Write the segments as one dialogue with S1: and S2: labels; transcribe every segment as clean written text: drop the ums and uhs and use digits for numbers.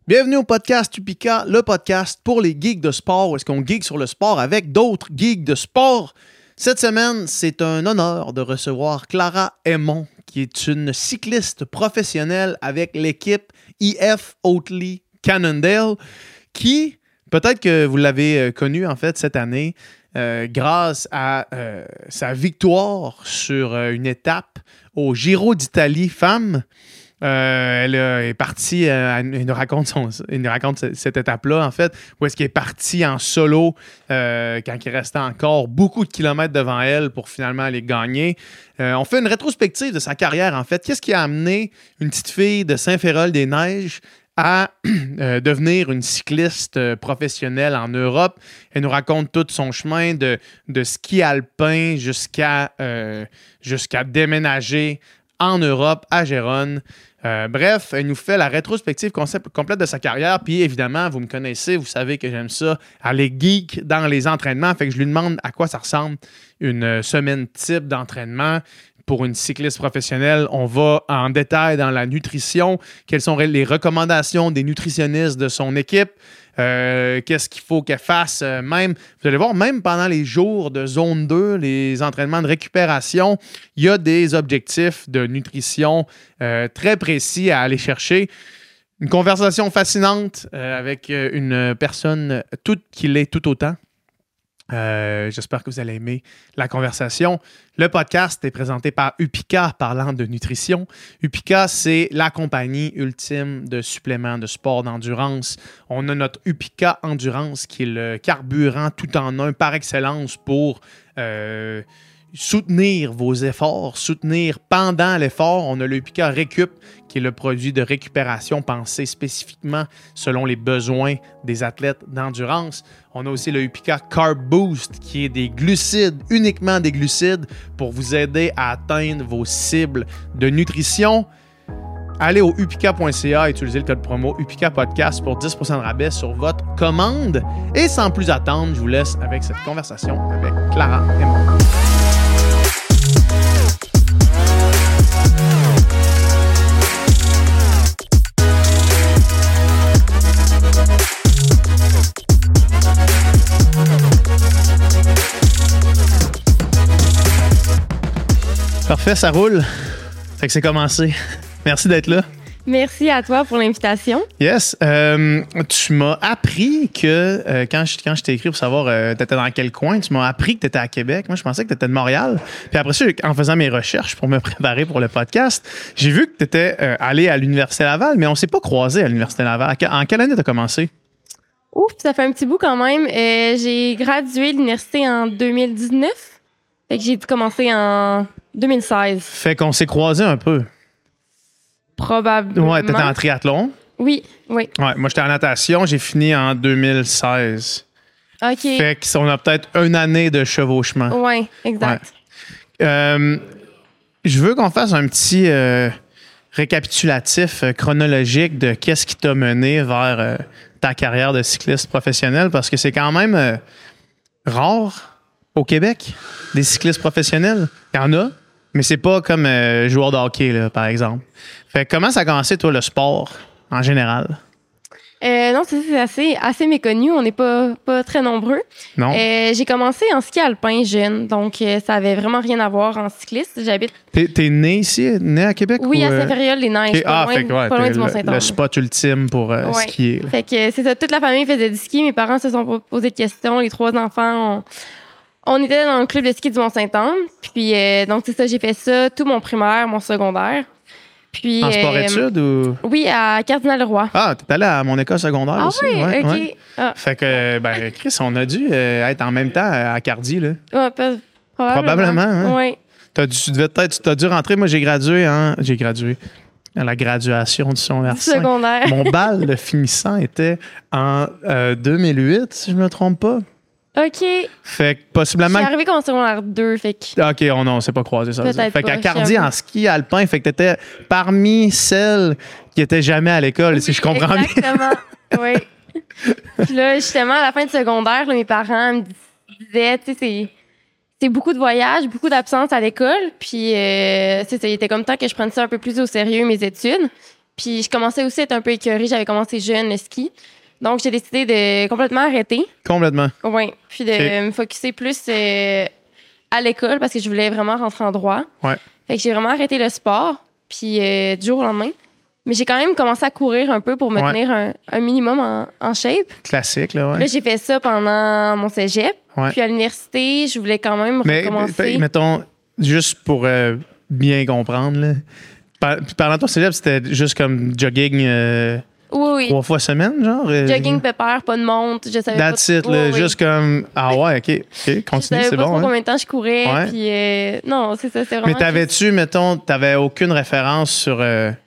S1: Bienvenue au podcast Upika, le podcast pour les geeks de sport, où est-ce qu'on geek sur le sport avec d'autres geeks de sport. Cette semaine, c'est un honneur de recevoir Clara Aymon, qui est une cycliste professionnelle avec l'équipe EF Oatly Cannondale, qui, peut-être que vous l'avez connue en fait cette année, grâce à sa victoire sur une étape au Giro d'Italie femmes. Elle est partie, elle nous raconte cette étape-là, en fait, où est-ce qu'elle est partie en solo quand il restait encore beaucoup de kilomètres devant elle pour finalement aller gagner. On fait une rétrospective de sa carrière, en fait. Qu'est-ce qui a amené une petite fille de Saint-Férol-des-Neiges à devenir une cycliste professionnelle en Europe? Elle nous raconte tout son chemin de ski alpin jusqu'à déménager en Europe, à Gérone. Bref, elle nous fait la rétrospective complète de sa carrière. Puis évidemment, vous me connaissez, vous savez que j'aime ça, aller geek dans les entraînements. Fait que je lui demande à quoi ça ressemble une semaine type d'entraînement pour une cycliste professionnelle. On va en détail dans la nutrition. Quelles sont les recommandations des nutritionnistes de son équipe? Qu'est-ce qu'il faut qu'elle fasse? Même, vous allez voir, même pendant les jours de zone 2, les entraînements de récupération, il y a des objectifs de nutrition très précis à aller chercher. Une conversation fascinante avec une personne qui l'est tout autant. J'espère que vous allez aimer la conversation. Le podcast est présenté par Upika, parlant de nutrition. Upika, c'est la compagnie ultime de suppléments de sport d'endurance. On a notre Upika Endurance qui est le carburant tout en un par excellence pour soutenir vos efforts, soutenir pendant l'effort. On a le Upika Récup, qui est le produit de récupération pensé spécifiquement selon les besoins des athlètes d'endurance. On a aussi le Upika Carb Boost, qui est des glucides, uniquement des glucides, pour vous aider à atteindre vos cibles de nutrition. Allez au upika.ca, utilisez le code promo Upika Podcast pour 10% de rabais sur votre commande. Et sans plus attendre, je vous laisse avec cette conversation avec Clara Aymon. Parfait, ça roule. Fait que c'est commencé. Merci d'être là.
S2: Merci à toi pour l'invitation.
S1: Yes. Tu m'as appris que quand je t'ai écrit pour savoir tu étais dans quel coin, tu m'as appris que tu étais à Québec. Moi, je pensais que tu étais de Montréal. Puis après ça, en faisant mes recherches pour me préparer pour le podcast, j'ai vu que tu étais allé à l'Université Laval, mais on ne s'est pas croisé à l'Université Laval. En quelle année tu as commencé?
S2: Ouf, ça fait un petit bout quand même. J'ai gradué de l'université en 2019. Fait que j'ai commencé en 2016.
S1: Fait qu'on s'est croisés un peu.
S2: Probablement.
S1: Ouais, t'étais en triathlon.
S2: Oui.
S1: Ouais, moi, j'étais en natation. J'ai fini en 2016.
S2: OK.
S1: Fait qu'on a peut-être une année de chevauchement.
S2: Ouais, exact.
S1: Ouais. Je veux qu'on fasse un petit récapitulatif chronologique de qu'est-ce qui t'a mené vers ta carrière de cycliste professionnel, parce que c'est quand même rare au Québec, des cyclistes professionnels. Il y en a, mais c'est pas comme joueur de hockey, là, par exemple. Fait que comment ça a commencé, toi, le sport, en général?
S2: Non, c'est assez méconnu. On n'est pas très nombreux.
S1: Non.
S2: J'ai commencé en ski alpin jeune, donc ça avait vraiment rien à voir en cycliste. J'habite...
S1: T'es né ici, né à Québec?
S2: Oui,
S1: ou,
S2: à Saint-Fériol-les-Neiges, pas loin du Mont-Saint-Anne.
S1: Le spot ultime pour skier. Là.
S2: Fait que c'est ça, toute la famille faisait du ski. Mes parents se sont posé de questions. Les 3 enfants, on était dans le club de ski du Mont-Saint-Anne. Puis donc c'est ça, j'ai fait ça tout mon primaire, mon secondaire. Puis,
S1: en sport-études ou?
S2: Oui, à Cardinal-Leroy.
S1: Ah, t'es allé à mon école secondaire aussi?
S2: Oui, OK.
S1: Ouais.
S2: Ah.
S1: Fait que, Chris, on a dû être en même temps à Cardi, là.
S2: Ouais, probablement.
S1: Hein?
S2: Oui.
S1: T'as dû rentrer. Moi, j'ai gradué à la graduation du
S2: secondaire.
S1: Mon bal de finissant était en 2008, si je me trompe pas.
S2: OK.
S1: Fait que possiblement...
S2: Je suis arrivée comme en secondaire 2, fait que...
S1: OK, on s'est pas croisé ça.
S2: Peut-être
S1: fait qu'à
S2: pas,
S1: Cardi, en ski alpin, fait que t'étais parmi celles qui étaient jamais à l'école, si je comprends
S2: exactement.
S1: bien.
S2: Oui. Puis là, justement, à la fin de secondaire, là, mes parents me disaient, tu sais, c'est beaucoup de voyages, beaucoup d'absences à l'école. Puis, c'est ça, il était comme temps que je prenne ça un peu plus au sérieux, mes études. Puis je commençais aussi à être un peu écœurée. J'avais commencé jeune le ski. Donc, j'ai décidé de complètement arrêter.
S1: Complètement.
S2: Oui. Puis de me focusser plus à l'école parce que je voulais vraiment rentrer en droit.
S1: Ouais.
S2: Fait que j'ai vraiment arrêté le sport. Puis du jour au lendemain. Mais j'ai quand même commencé à courir un peu pour me tenir un minimum en shape.
S1: Classique, là, ouais.
S2: Là, j'ai fait ça pendant mon cégep.
S1: Ouais.
S2: Puis à l'université, je voulais quand même recommencer.
S1: Mettons, juste pour bien comprendre, là. Pendant ton cégep, c'était juste comme jogging
S2: Oui.
S1: 3 fois semaine, genre?
S2: Jogging pépère, pas de montre. Je savais
S1: That's
S2: pas.
S1: it, là. Juste comme. Ah ouais, OK. Continue, c'est
S2: pas
S1: bon.
S2: trop combien de temps je courais.
S1: Ouais.
S2: Puis non, c'est ça, c'est vraiment.
S1: Mais t'avais-tu, mettons, t'avais aucune référence sur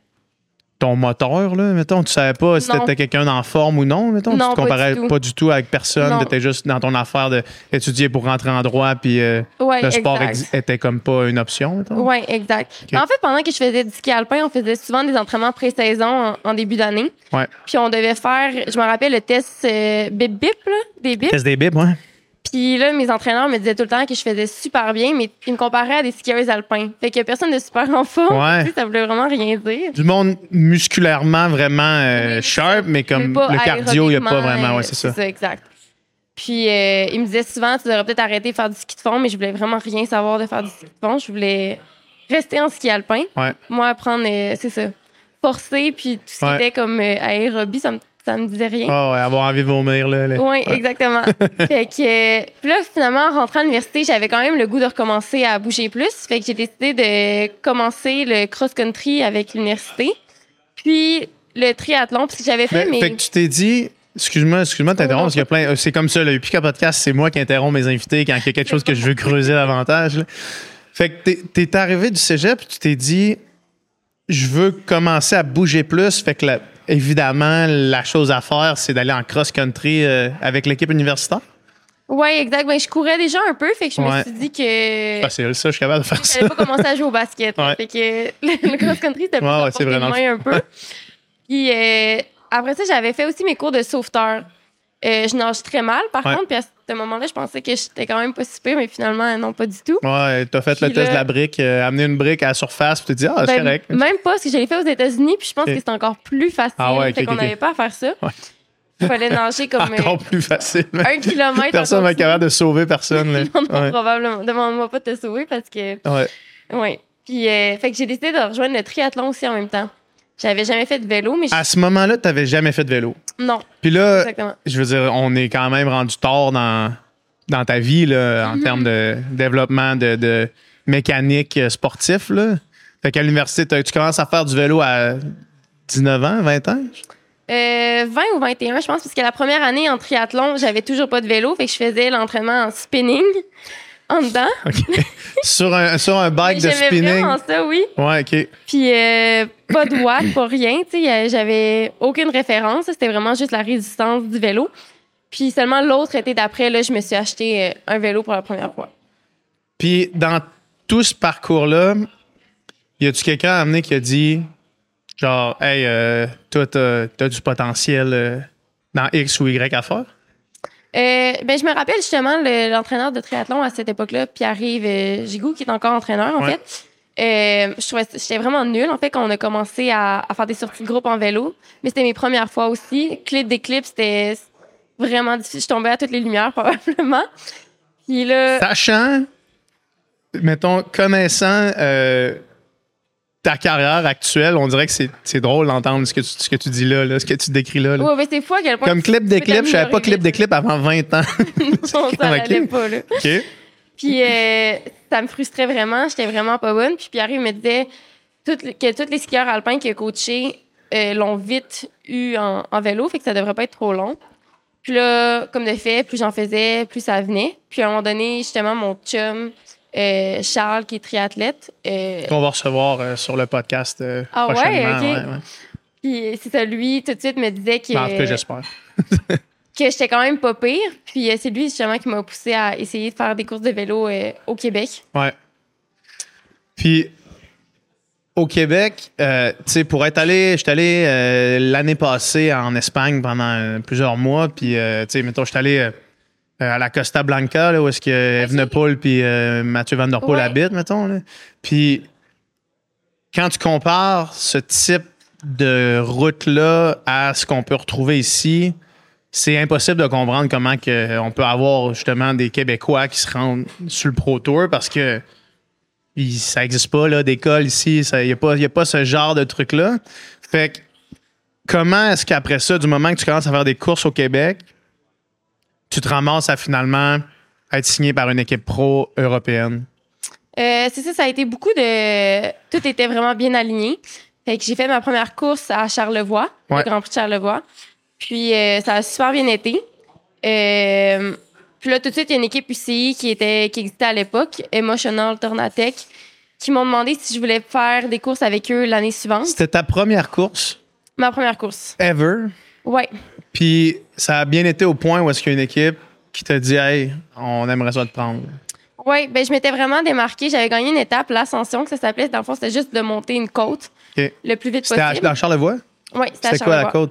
S1: ton moteur, là, mettons? Tu savais pas si t'étais quelqu'un en forme ou non, mettons?
S2: Non,
S1: tu te comparais pas du tout avec personne.
S2: Non.
S1: T'étais juste dans ton affaire d'étudier pour rentrer en droit, puis le sport était comme pas une option, mettons?
S2: Oui, exact. Okay. En fait, pendant que je faisais du ski alpin, on faisait souvent des entraînements pré-saison en début d'année.
S1: Ouais.
S2: Puis on devait faire, je me rappelle, le test bip-bip, là, des bips.
S1: Test des bips, ouais.
S2: Puis là, mes entraîneurs me disaient tout le temps que je faisais super bien, mais ils me comparaient à des skieurs alpins. Fait qu'il y a personne de super en forme.
S1: Ouais.
S2: Tu sais, ça voulait vraiment rien dire.
S1: Du monde musculairement vraiment sharp, mais comme le cardio, il n'y a pas vraiment. Ouais, c'est ça.
S2: C'est ça, exact. Puis ils me disaient souvent, tu devrais peut-être arrêter de faire du ski de fond, mais je voulais vraiment rien savoir de faire du ski de fond. Je voulais rester en ski alpin.
S1: Ouais.
S2: Moi, apprendre, c'est ça, forcer, puis tout ce qui était comme aérobie, ça me disait rien.
S1: Ah ouais, avoir envie de vomir, là.
S2: Oui, exactement. Fait que, puis là, finalement, en rentrant à l'université, j'avais quand même le goût de recommencer à bouger plus. Fait que j'ai décidé de commencer le cross-country avec l'université. Puis le triathlon, parce que j'avais fait
S1: Fait que tu t'es dit... Excuse-moi de t'interrompre, parce qu'il y a plein... C'est comme ça, le Pika Podcast, c'est moi qui interromps mes invités quand il y a quelque chose que je veux creuser davantage. Là. Fait que t'es arrivé du cégep, tu t'es dit, je veux commencer à bouger plus. Fait que, évidemment, la chose à faire, c'est d'aller en cross-country avec l'équipe universitaire.
S2: Oui, exact. Ben, je courais déjà un peu, fait que je me suis dit que...
S1: Facile, ça, je suis capable de faire ça.
S2: J'allais pas commencer à jouer au basket. Fait que le cross-country, c'était plus à portée de main un peu. Puis après ça, j'avais fait aussi mes cours de sauveteur. Je nage très mal, par contre, puis à ce moment-là, je pensais que j'étais quand même pas si pire, mais finalement, non, pas du tout.
S1: Ouais, t'as fait le test de la brique, amener une brique à la surface, puis tu te dis, c'est correct.
S2: Même pas, parce que je l'ai fait aux États-Unis, puis je pense que c'était encore plus facile. Fait qu'on n'avait pas à faire ça. Il fallait nager comme...
S1: Encore plus facile.
S2: 1 kilomètre.
S1: Personne va être capable de sauver personne. Là.
S2: Non, probablement. Demande-moi pas de te sauver, parce que... Ouais. Puis, fait que j'ai décidé de rejoindre le triathlon aussi en même temps. J'avais jamais fait de vélo, mais... À
S1: ce moment-là, tu n'avais jamais fait de vélo?
S2: Non.
S1: Puis là,
S2: exactement.
S1: Je veux dire, on est quand même rendu tard dans ta vie, là, en termes de développement de mécanique sportif. Là. Fait qu'à l'université, tu commences à faire du vélo à 19 ans, 20 ans?
S2: 20 ou 21, je pense, parce que la première année en triathlon, j'avais toujours pas de vélo, fait que je faisais l'entraînement en spinning en dedans.
S1: Okay. sur un bike de spinning.
S2: J'aimais vraiment ça, oui.
S1: Ouais, OK.
S2: Puis pas de watt, pas rien, tu sais, j'avais aucune référence, c'était vraiment juste la résistance du vélo. Puis seulement l'autre été d'après, là, je me suis acheté un vélo pour la première fois.
S1: Puis dans tout ce parcours-là, y a-tu quelqu'un à amener qui a dit, genre, hey, toi, t'as du potentiel dans X ou Y à faire?
S2: Ben, je me rappelle justement l'entraîneur de triathlon à cette époque-là, Pierre-Yves Gigou, qui est encore entraîneur, en fait. Je trouvais j'étais vraiment nulle, en fait, quand on a commencé à faire des sorties de groupe en vélo. Mais c'était mes premières fois aussi. Clip des clips, c'était vraiment difficile. Je tombais à toutes les lumières, probablement. Puis là...
S1: Sachant, mettons, connaissant ta carrière actuelle, on dirait que c'est drôle d'entendre ce que tu dis là, ce que tu décris là.
S2: Oui, mais c'est fou à quel point...
S1: Comme clip des clips, je savais pas clip des clips avant 20 ans.
S2: Non, ça n'allait pas, là.
S1: OK.
S2: Puis ça me frustrait vraiment. J'étais vraiment pas bonne. Puis Pierre, il me disait que tous les skieurs alpins qu'il a coachés l'ont vite eu en vélo, fait que ça devrait pas être trop long. Puis là, comme de fait, plus j'en faisais, plus ça venait. Puis à un moment donné, justement, mon chum... Charles, qui est triathlète.
S1: Qu'on va recevoir sur le podcast prochainement.
S2: Ouais? Puis c'est ça, lui, tout de suite, me disait que...
S1: En tout cas, j'espère.
S2: que j'étais quand même pas pire. Puis c'est lui, justement, qui m'a poussé à essayer de faire des courses de vélo au Québec.
S1: Ouais. Puis, au Québec, tu sais, pour être allé... J'étais allé l'année passée en Espagne pendant plusieurs mois. Puis, tu sais, mettons, j'étais allé... à la Costa Blanca, là, où est-ce que Evenepoel puis Mathieu Van Der Poel habitent, mettons. Là. Puis, quand tu compares ce type de route-là à ce qu'on peut retrouver ici, c'est impossible de comprendre comment on peut avoir justement des Québécois qui se rendent sur le Pro Tour parce que ça n'existe pas là, d'école ici. Il n'y a pas ce genre de truc-là. Fait que comment est-ce qu'après ça, du moment que tu commences à faire des courses au Québec, tu te ramasses à finalement être signé par une équipe pro européenne?
S2: C'est ça, ça a été beaucoup de... Tout était vraiment bien aligné. Fait que j'ai fait ma première course à Charlevoix,
S1: Ouais.
S2: le Grand Prix de Charlevoix. Puis ça a super bien été. Puis là, tout de suite, il y a une équipe UCI qui existait à l'époque, Emotional Alternatech, qui m'ont demandé si je voulais faire des courses avec eux l'année suivante.
S1: C'était ta première course
S2: Ma première course.
S1: ever.
S2: Ouais.
S1: Puis ça a bien été au point où est-ce qu'il y a une équipe qui t'a dit « Hey, on aimerait ça te prendre. »
S2: Ouais, ben je m'étais vraiment démarquée. J'avais gagné une étape, l'ascension, que ça s'appelait. Dans le fond, c'était juste de monter une côte
S1: OK.
S2: le plus vite
S1: C'était
S2: possible.
S1: dans Charlevoix?
S2: Ouais, c'était à
S1: C'était quoi la
S2: Charlevoix.
S1: côte?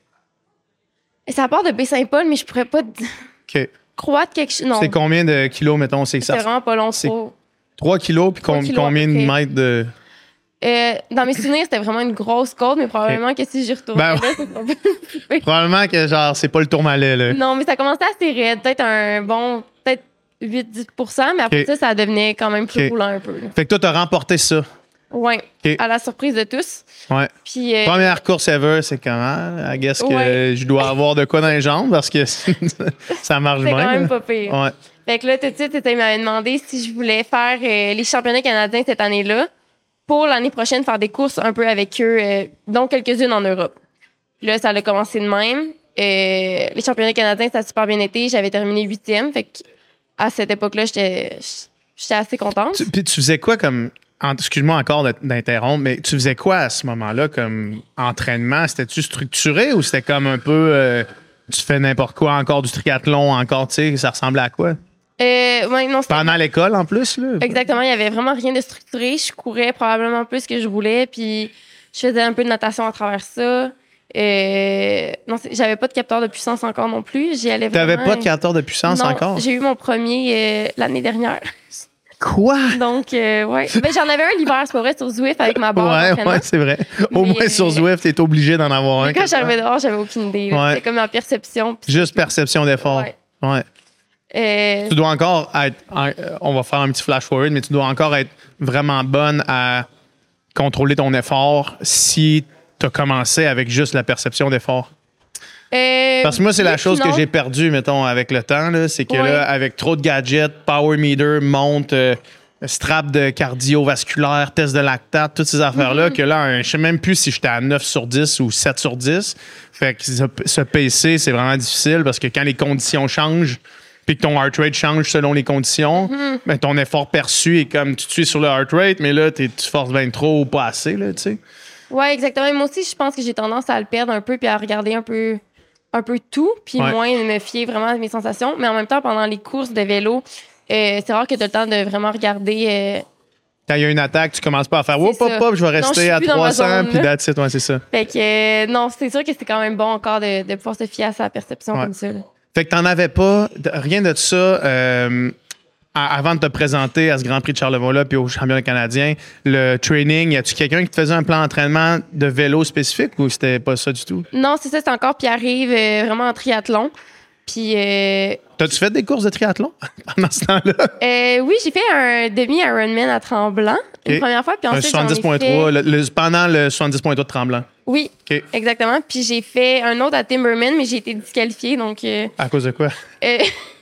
S2: Et ça part de Baie-Saint-Paul, mais je pourrais pas
S1: OK.
S2: croître quelque chose. Non,
S1: C'est combien de kilos, mettons? C'est
S2: c'était
S1: ça.
S2: vraiment pas long.
S1: c'est-
S2: Trop.
S1: 3 kilos, puis
S2: 3 kilos à
S1: combien
S2: peu
S1: de
S2: près.
S1: mètres de.
S2: Dans mes souvenirs, c'était vraiment une grosse côte, mais probablement que si j'y retourne,
S1: Ben,
S2: là, ça serait pas-
S1: Probablement que, genre, c'est pas le Tourmalet, là.
S2: Non, mais ça commençait assez raide. Peut-être 8-10 mais après
S1: Ok.
S2: ça devenait quand même plus
S1: Ok.
S2: roulant un peu. Là.
S1: Fait que toi, t'as remporté ça.
S2: Ouais,
S1: Ok.
S2: à la surprise de tous.
S1: Ouais.
S2: Puis,
S1: Première course ever, c'est comment? I guess que
S2: Ouais.
S1: je dois avoir de quoi dans les jambes parce que ça marche
S2: c'était
S1: bien.
S2: quand même
S1: là.
S2: pas pire.
S1: Ouais.
S2: Fait que là, tout de suite, il m'avait demandé si je voulais faire les championnats canadiens cette année-là pour l'année prochaine faire des courses un peu avec eux, dont quelques-unes en Europe. Puis là, ça a commencé de même. Les championnats canadiens, ça a super bien été. J'avais terminé 8e. Fait que à cette époque-là, j'étais assez contente.
S1: Puis tu faisais quoi comme. Excuse-moi encore d'interrompre, mais tu faisais quoi à ce moment-là comme entraînement? C'était-tu structuré ou c'était comme un peu. Tu fais n'importe quoi, encore du triathlon, encore, tu sais, ça ressemblait à quoi?
S2: Ouais, non, c'était-
S1: Pendant l'école, en plus, là?
S2: Exactement, il y avait vraiment rien de structuré. Je courais probablement plus que je voulais, puis je faisais un peu de natation à travers ça. Non, j'avais pas de capteur de puissance encore non plus. J'y allais vraiment.
S1: T'avais pas de capteur de puissance
S2: Non,
S1: encore?
S2: j'ai eu mon premier l'année dernière.
S1: Quoi?
S2: Donc, ouais. Ben, j'en avais un l'hiver, c'est pas vrai, sur Zwift avec ma barre
S1: Ouais,
S2: d'entraînement.
S1: ouais, c'est vrai. Au
S2: Mais,
S1: moins sur Zwift, t'es obligé d'en avoir un.
S2: Mais quand j'arrivais dehors, j'avais aucune idée. là.
S1: Ouais.
S2: C'était comme ma perception. puis-
S1: Juste perception d'effort.
S2: Ouais.
S1: Ouais. Tu dois encore être. On va faire un petit flash forward, mais tu dois encore être vraiment bonne à contrôler ton effort si tu as commencé avec juste la perception d'effort. Parce que moi, c'est la
S2: oui,
S1: chose que
S2: sinon-
S1: j'ai perdue, mettons, avec le temps. Là, c'est que
S2: Ouais.
S1: là, avec trop de gadgets, power meter, montre, strap de cardiovasculaire, test de lactate, toutes ces affaires-là, que là, je sais même plus si j'étais à 9 sur 10 ou 7 sur 10. Fait que se pacer, c'est vraiment difficile parce que quand les conditions changent, puis que ton heart rate change selon les conditions, ben, ton effort perçu est comme tu te suis sur le heart rate, mais là, tu forces bien trop ou pas assez, là, tu sais.
S2: Oui, exactement. Moi aussi, je pense que j'ai tendance à le perdre un peu puis à regarder un peu tout, puis
S1: Ouais.
S2: moins me fier vraiment à mes sensations. Mais en même temps, pendant les courses de vélo, c'est rare que tu as le temps de vraiment regarder.
S1: Quand il y a une attaque, tu commences pas à faire
S2: C'est
S1: hop, hop,
S2: ça.
S1: hop, je vais
S2: Non, je
S1: rester
S2: suis
S1: à
S2: plus dans ma
S1: 300,
S2: zone,
S1: puis
S2: là.
S1: that's it, ouais, c'est ça.
S2: Fait que, non, c'est sûr que c'est quand même bon encore de pouvoir se fier à sa perception
S1: Ouais.
S2: comme ça. là.
S1: Fait que t'en avais pas, rien de ça, avant de te présenter à ce Grand Prix de Charlevoix-là puis au championnat canadien, le training, y a-tu quelqu'un qui te faisait un plan d'entraînement de vélo spécifique ou c'était pas ça du tout?
S2: Non, c'est ça, c'est encore Pierre-Yves, vraiment en triathlon. Puis,
S1: T'as-tu fait des courses de triathlon pendant ce temps-là?
S2: oui, j'ai fait un demi-Ironman à Tremblant une
S1: Ok.
S2: première fois. Puis
S1: Un
S2: ensuite, j'en ai
S1: 70.3,
S2: fait...
S1: pendant le 70.3 de Tremblant.
S2: Oui,
S1: OK.
S2: exactement. Puis j'ai fait un autre à Timberman, mais j'ai été disqualifiée. Donc,
S1: À cause de quoi?
S2: euh,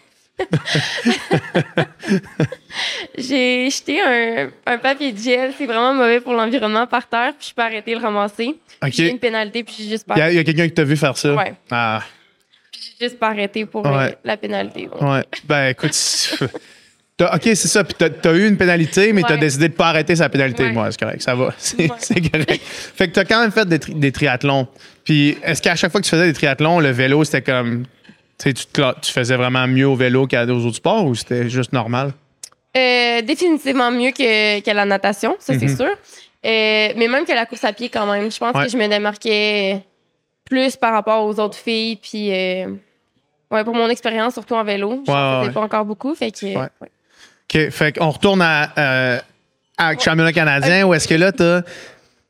S2: j'ai jeté un papier de gel. C'est vraiment mauvais pour l'environnement par terre. Puis je peux arrêter de le ramasser.
S1: OK.
S2: J'ai eu une pénalité, puis j'ai juste pas,
S1: Il y a quelqu'un qui t'a vu faire ça?
S2: Ouais.
S1: Ah,
S2: j'ai juste pas arrêté pour
S1: Ouais.
S2: la pénalité. donc.
S1: ouais. Ben, écoute, OK, c'est ça. Puis t'as eu une pénalité, mais t'as
S2: Ouais.
S1: décidé de pas arrêter sa pénalité.
S2: Ouais.
S1: Moi, c'est correct, ça va. C'est
S2: Ouais.
S1: c'est correct. Fait que t'as quand même fait des triathlons. Puis est-ce qu'à chaque fois que tu faisais des triathlons, le vélo, c'était comme... Tu sais, tu faisais vraiment mieux au vélo qu'aux autres sports ou c'était juste normal?
S2: Définitivement mieux que la natation, ça c'est sûr. Mais même que la course à pied quand même. Je pense
S1: Ouais.
S2: que je me démarquais plus par rapport aux autres filles. Puis, ouais, pour mon expérience, surtout en vélo, je
S1: Ouais,
S2: faisais
S1: ouais.
S2: pas encore beaucoup. Fait que,
S1: Ouais.
S2: ouais.
S1: OK, fait qu'on retourne à championnat canadien où est-ce que là,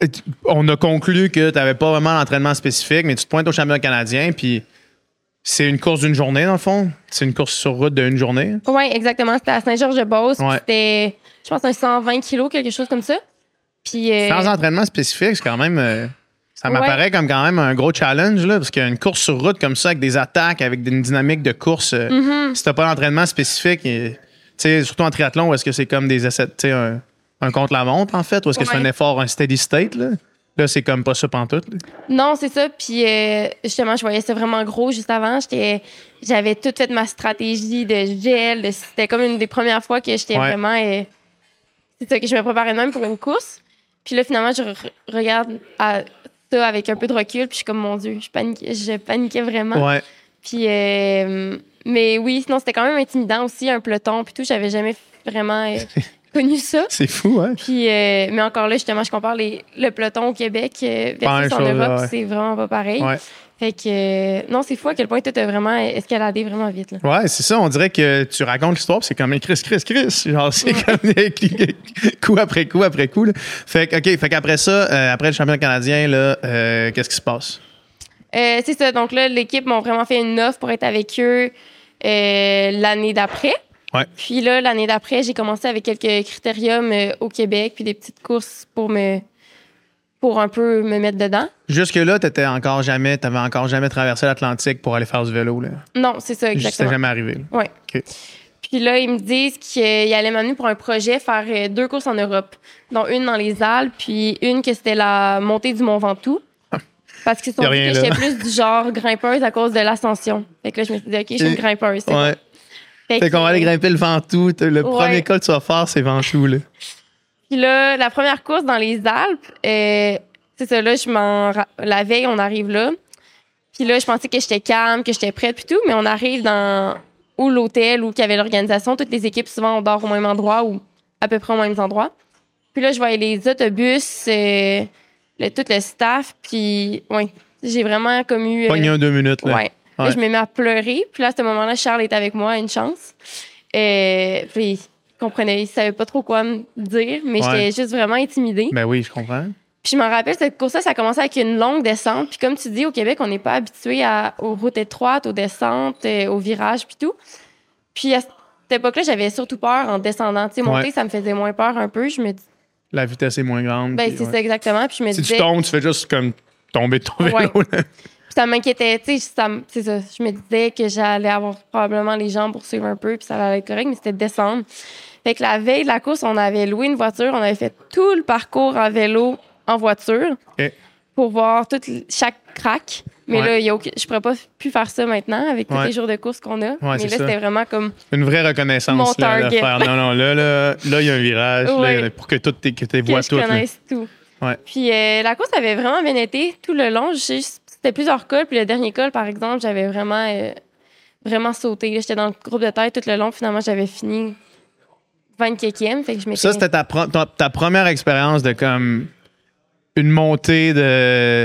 S1: On a conclu que tu n'avais pas vraiment d'entraînement spécifique, mais tu te pointes au championnat canadien, puis c'est une course d'une journée, dans le fond? C'est une course sur route d'une journée?
S2: Oui, exactement. C'était à Saint-Georges-de-Beauce.
S1: Ouais.
S2: C'était, je pense, un 120 kilos, quelque chose comme ça. Puis,
S1: Sans entraînement spécifique, c'est quand même... ça m'apparaît comme quand même un gros challenge, là, parce qu'une course sur route comme ça, avec des attaques, avec une dynamique de course, si t'as pas d'entraînement spécifique, surtout en triathlon, où est-ce que c'est comme des essais, un contre-la-montre, en fait, ou est-ce que c'est un effort, un steady state, là? Là, c'est comme pas ça pantoute. Là.
S2: Non, c'est ça. Puis justement, je voyais ça vraiment gros juste avant. J'avais tout fait ma stratégie de gel. C'était comme une des premières fois que j'étais vraiment... c'est ça, que je me préparais même pour une course. Puis là, finalement, je regarde ça avec un peu de recul. Puis je suis comme, mon Dieu, je paniquais vraiment.
S1: Ouais.
S2: Puis, mais oui, sinon, c'était quand même intimidant aussi, un peloton. Puis tout, j'avais jamais vraiment... connu ça.
S1: C'est fou, hein?
S2: Puis, mais encore là, justement, je compare le peloton au Québec versus en Europe, c'est vraiment pas pareil.
S1: Ouais.
S2: Fait que, non, c'est fou à quel point tu as vraiment escaladé vraiment vite. Là.
S1: Ouais, c'est ça. On dirait que tu racontes l'histoire, puis c'est comme Chris. Genre, c'est comme coup après coup après coup. Là. Fait qu'après ça, après le championnat canadien, là, qu'est-ce qui se passe?
S2: C'est ça. Donc là, l'équipe m'a vraiment fait une offre pour être avec eux l'année d'après.
S1: Ouais.
S2: Puis là, l'année d'après, j'ai commencé avec quelques critériums au Québec, puis des petites courses pour un peu me mettre dedans.
S1: Jusque-là, t'avais encore jamais traversé l'Atlantique pour aller faire du vélo, là?
S2: Non, c'est ça, exactement.
S1: C'était jamais arrivé.
S2: Oui.
S1: OK.
S2: Puis là, ils me disent qu'ils allaient m'amener pour un projet faire 2 courses en Europe, dont une dans les Alpes, puis une que c'était la montée du Mont Ventoux. Parce qu'ils se sont dit que j'étais plus du genre grimpeuse à cause de l'ascension. Fait que là, je me suis dit, OK, je suis une grimpeuse.
S1: Ouais. Fait qu'on va aller grimper le Ventoux. Le premier col que tu vas faire, c'est Ventoux, là.
S2: Puis là, la première course dans les Alpes, c'est ça, là, la veille, on arrive là. Puis là, je pensais que j'étais calme, que j'étais prête, puis tout, mais on arrive dans l'hôtel où il y avait l'organisation. Toutes les équipes, souvent, on dort au même endroit ou à peu près au même endroit. Puis là, je voyais les autobus, tout le staff, puis oui, j'ai vraiment comme eu...
S1: Pogné en 2 minutes, là.
S2: Ouais. Là, je me mets à pleurer. Puis là, à ce moment-là, Charles est avec moi, une chance. Puis il savait pas trop quoi me dire, mais j'étais juste vraiment intimidée.
S1: Ben oui, je comprends.
S2: Puis je m'en rappelle, cette course-là, ça a commencé avec une longue descente. Puis comme tu dis, au Québec, on n'est pas habitué aux routes étroites, aux descentes, aux virages, puis tout. Puis à cette époque-là, j'avais surtout peur en descendant. Tu sais, monter, ça me faisait moins peur un peu. Je me dis...
S1: La vitesse est moins grande.
S2: Ben, c'est ça, exactement. Puis je me disais...
S1: Si tu tombes, tu fais juste comme tomber de ton vélo. Là.
S2: Puis ça m'inquiétait, tu sais, c'est ça. Je me disais que j'allais avoir probablement les jambes pour suivre un peu, puis ça allait être correct, mais c'était de descendre. Fait que la veille de la course, on avait loué une voiture, on avait fait tout le parcours en vélo en voiture pour voir chaque crack. Mais là, je pourrais pas plus faire ça maintenant avec tous les jours de course qu'on a. Mais là, c'était vraiment comme...
S1: Une vraie reconnaissance là, de faire. Non, là, il y a un virage là, pour que tes voies toutes.
S2: Je connaisse tout.
S1: Ouais.
S2: Puis la course avait vraiment bien été tout le long. C'était plusieurs cols. Puis le dernier col, par exemple, j'avais vraiment sauté. J'étais dans le groupe de tête tout le long. Finalement, j'avais fini 24e. Fait que je m'étais...
S1: Ça, c'était ta première expérience de comme une montée de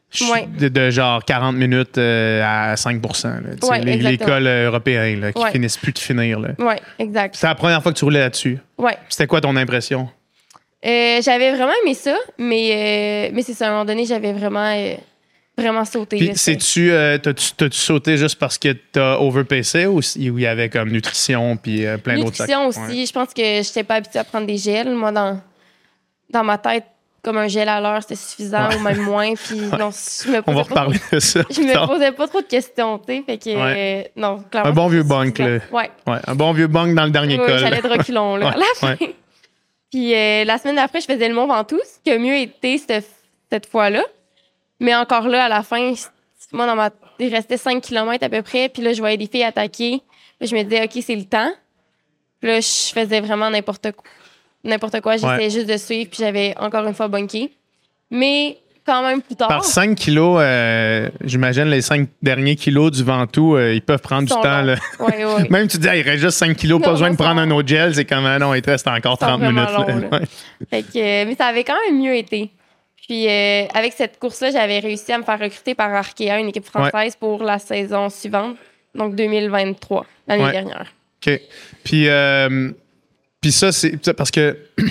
S1: genre 40 minutes à 5 les cols européens là, qui finissent plus de finir.
S2: Oui, exact.
S1: C'était la première fois que tu roulais là-dessus.
S2: Oui.
S1: C'était quoi ton impression?
S2: J'avais vraiment aimé ça, mais c'est ça, à un moment donné, j'avais vraiment sauté.
S1: Puis, t'as-tu sauté juste parce que t'as overpacé ou il y avait comme nutrition puis plein d'autres choses?
S2: Nutrition aussi. Je pense que je n'étais pas habituée à prendre des gels. Moi, dans ma tête, comme un gel à l'heure, c'était suffisant ou même moins. Puis, non,
S1: on va reparler de ça.
S2: Je me posais pas trop de questions, tu sais. Fait que, non, clairement.
S1: Un bon vieux bunk, là.
S2: Ouais.
S1: Un bon vieux bunk dans le dernier col.
S2: J'allais de reculons, là, à la fin. Puis la semaine d'après, je faisais le Mont Ventoux, ce qui a mieux été cette fois-là. Mais encore là, à la fin, moi, il restait 5 km à peu près. Puis là, je voyais des filles attaquer. Puis je me disais, OK, c'est le temps. Puis là, je faisais vraiment n'importe quoi. J'essayais juste de suivre. Puis j'avais encore une fois bunké. Mais quand même plus tard...
S1: Par 5 kilos, j'imagine les 5 derniers kilos du Ventoux, ils peuvent prendre du temps. Là.
S2: Ouais.
S1: Même tu dis, il reste juste 5 kilos, pas besoin de prendre un autre gel. C'est comme, non, il te reste encore 30 minutes.
S2: Long, fait que, mais ça avait quand même mieux été. Puis avec cette course-là, j'avais réussi à me faire recruter par Arkea, une équipe française, pour la saison suivante, donc 2023, l'année dernière.
S1: OK. Puis ça, c'est parce que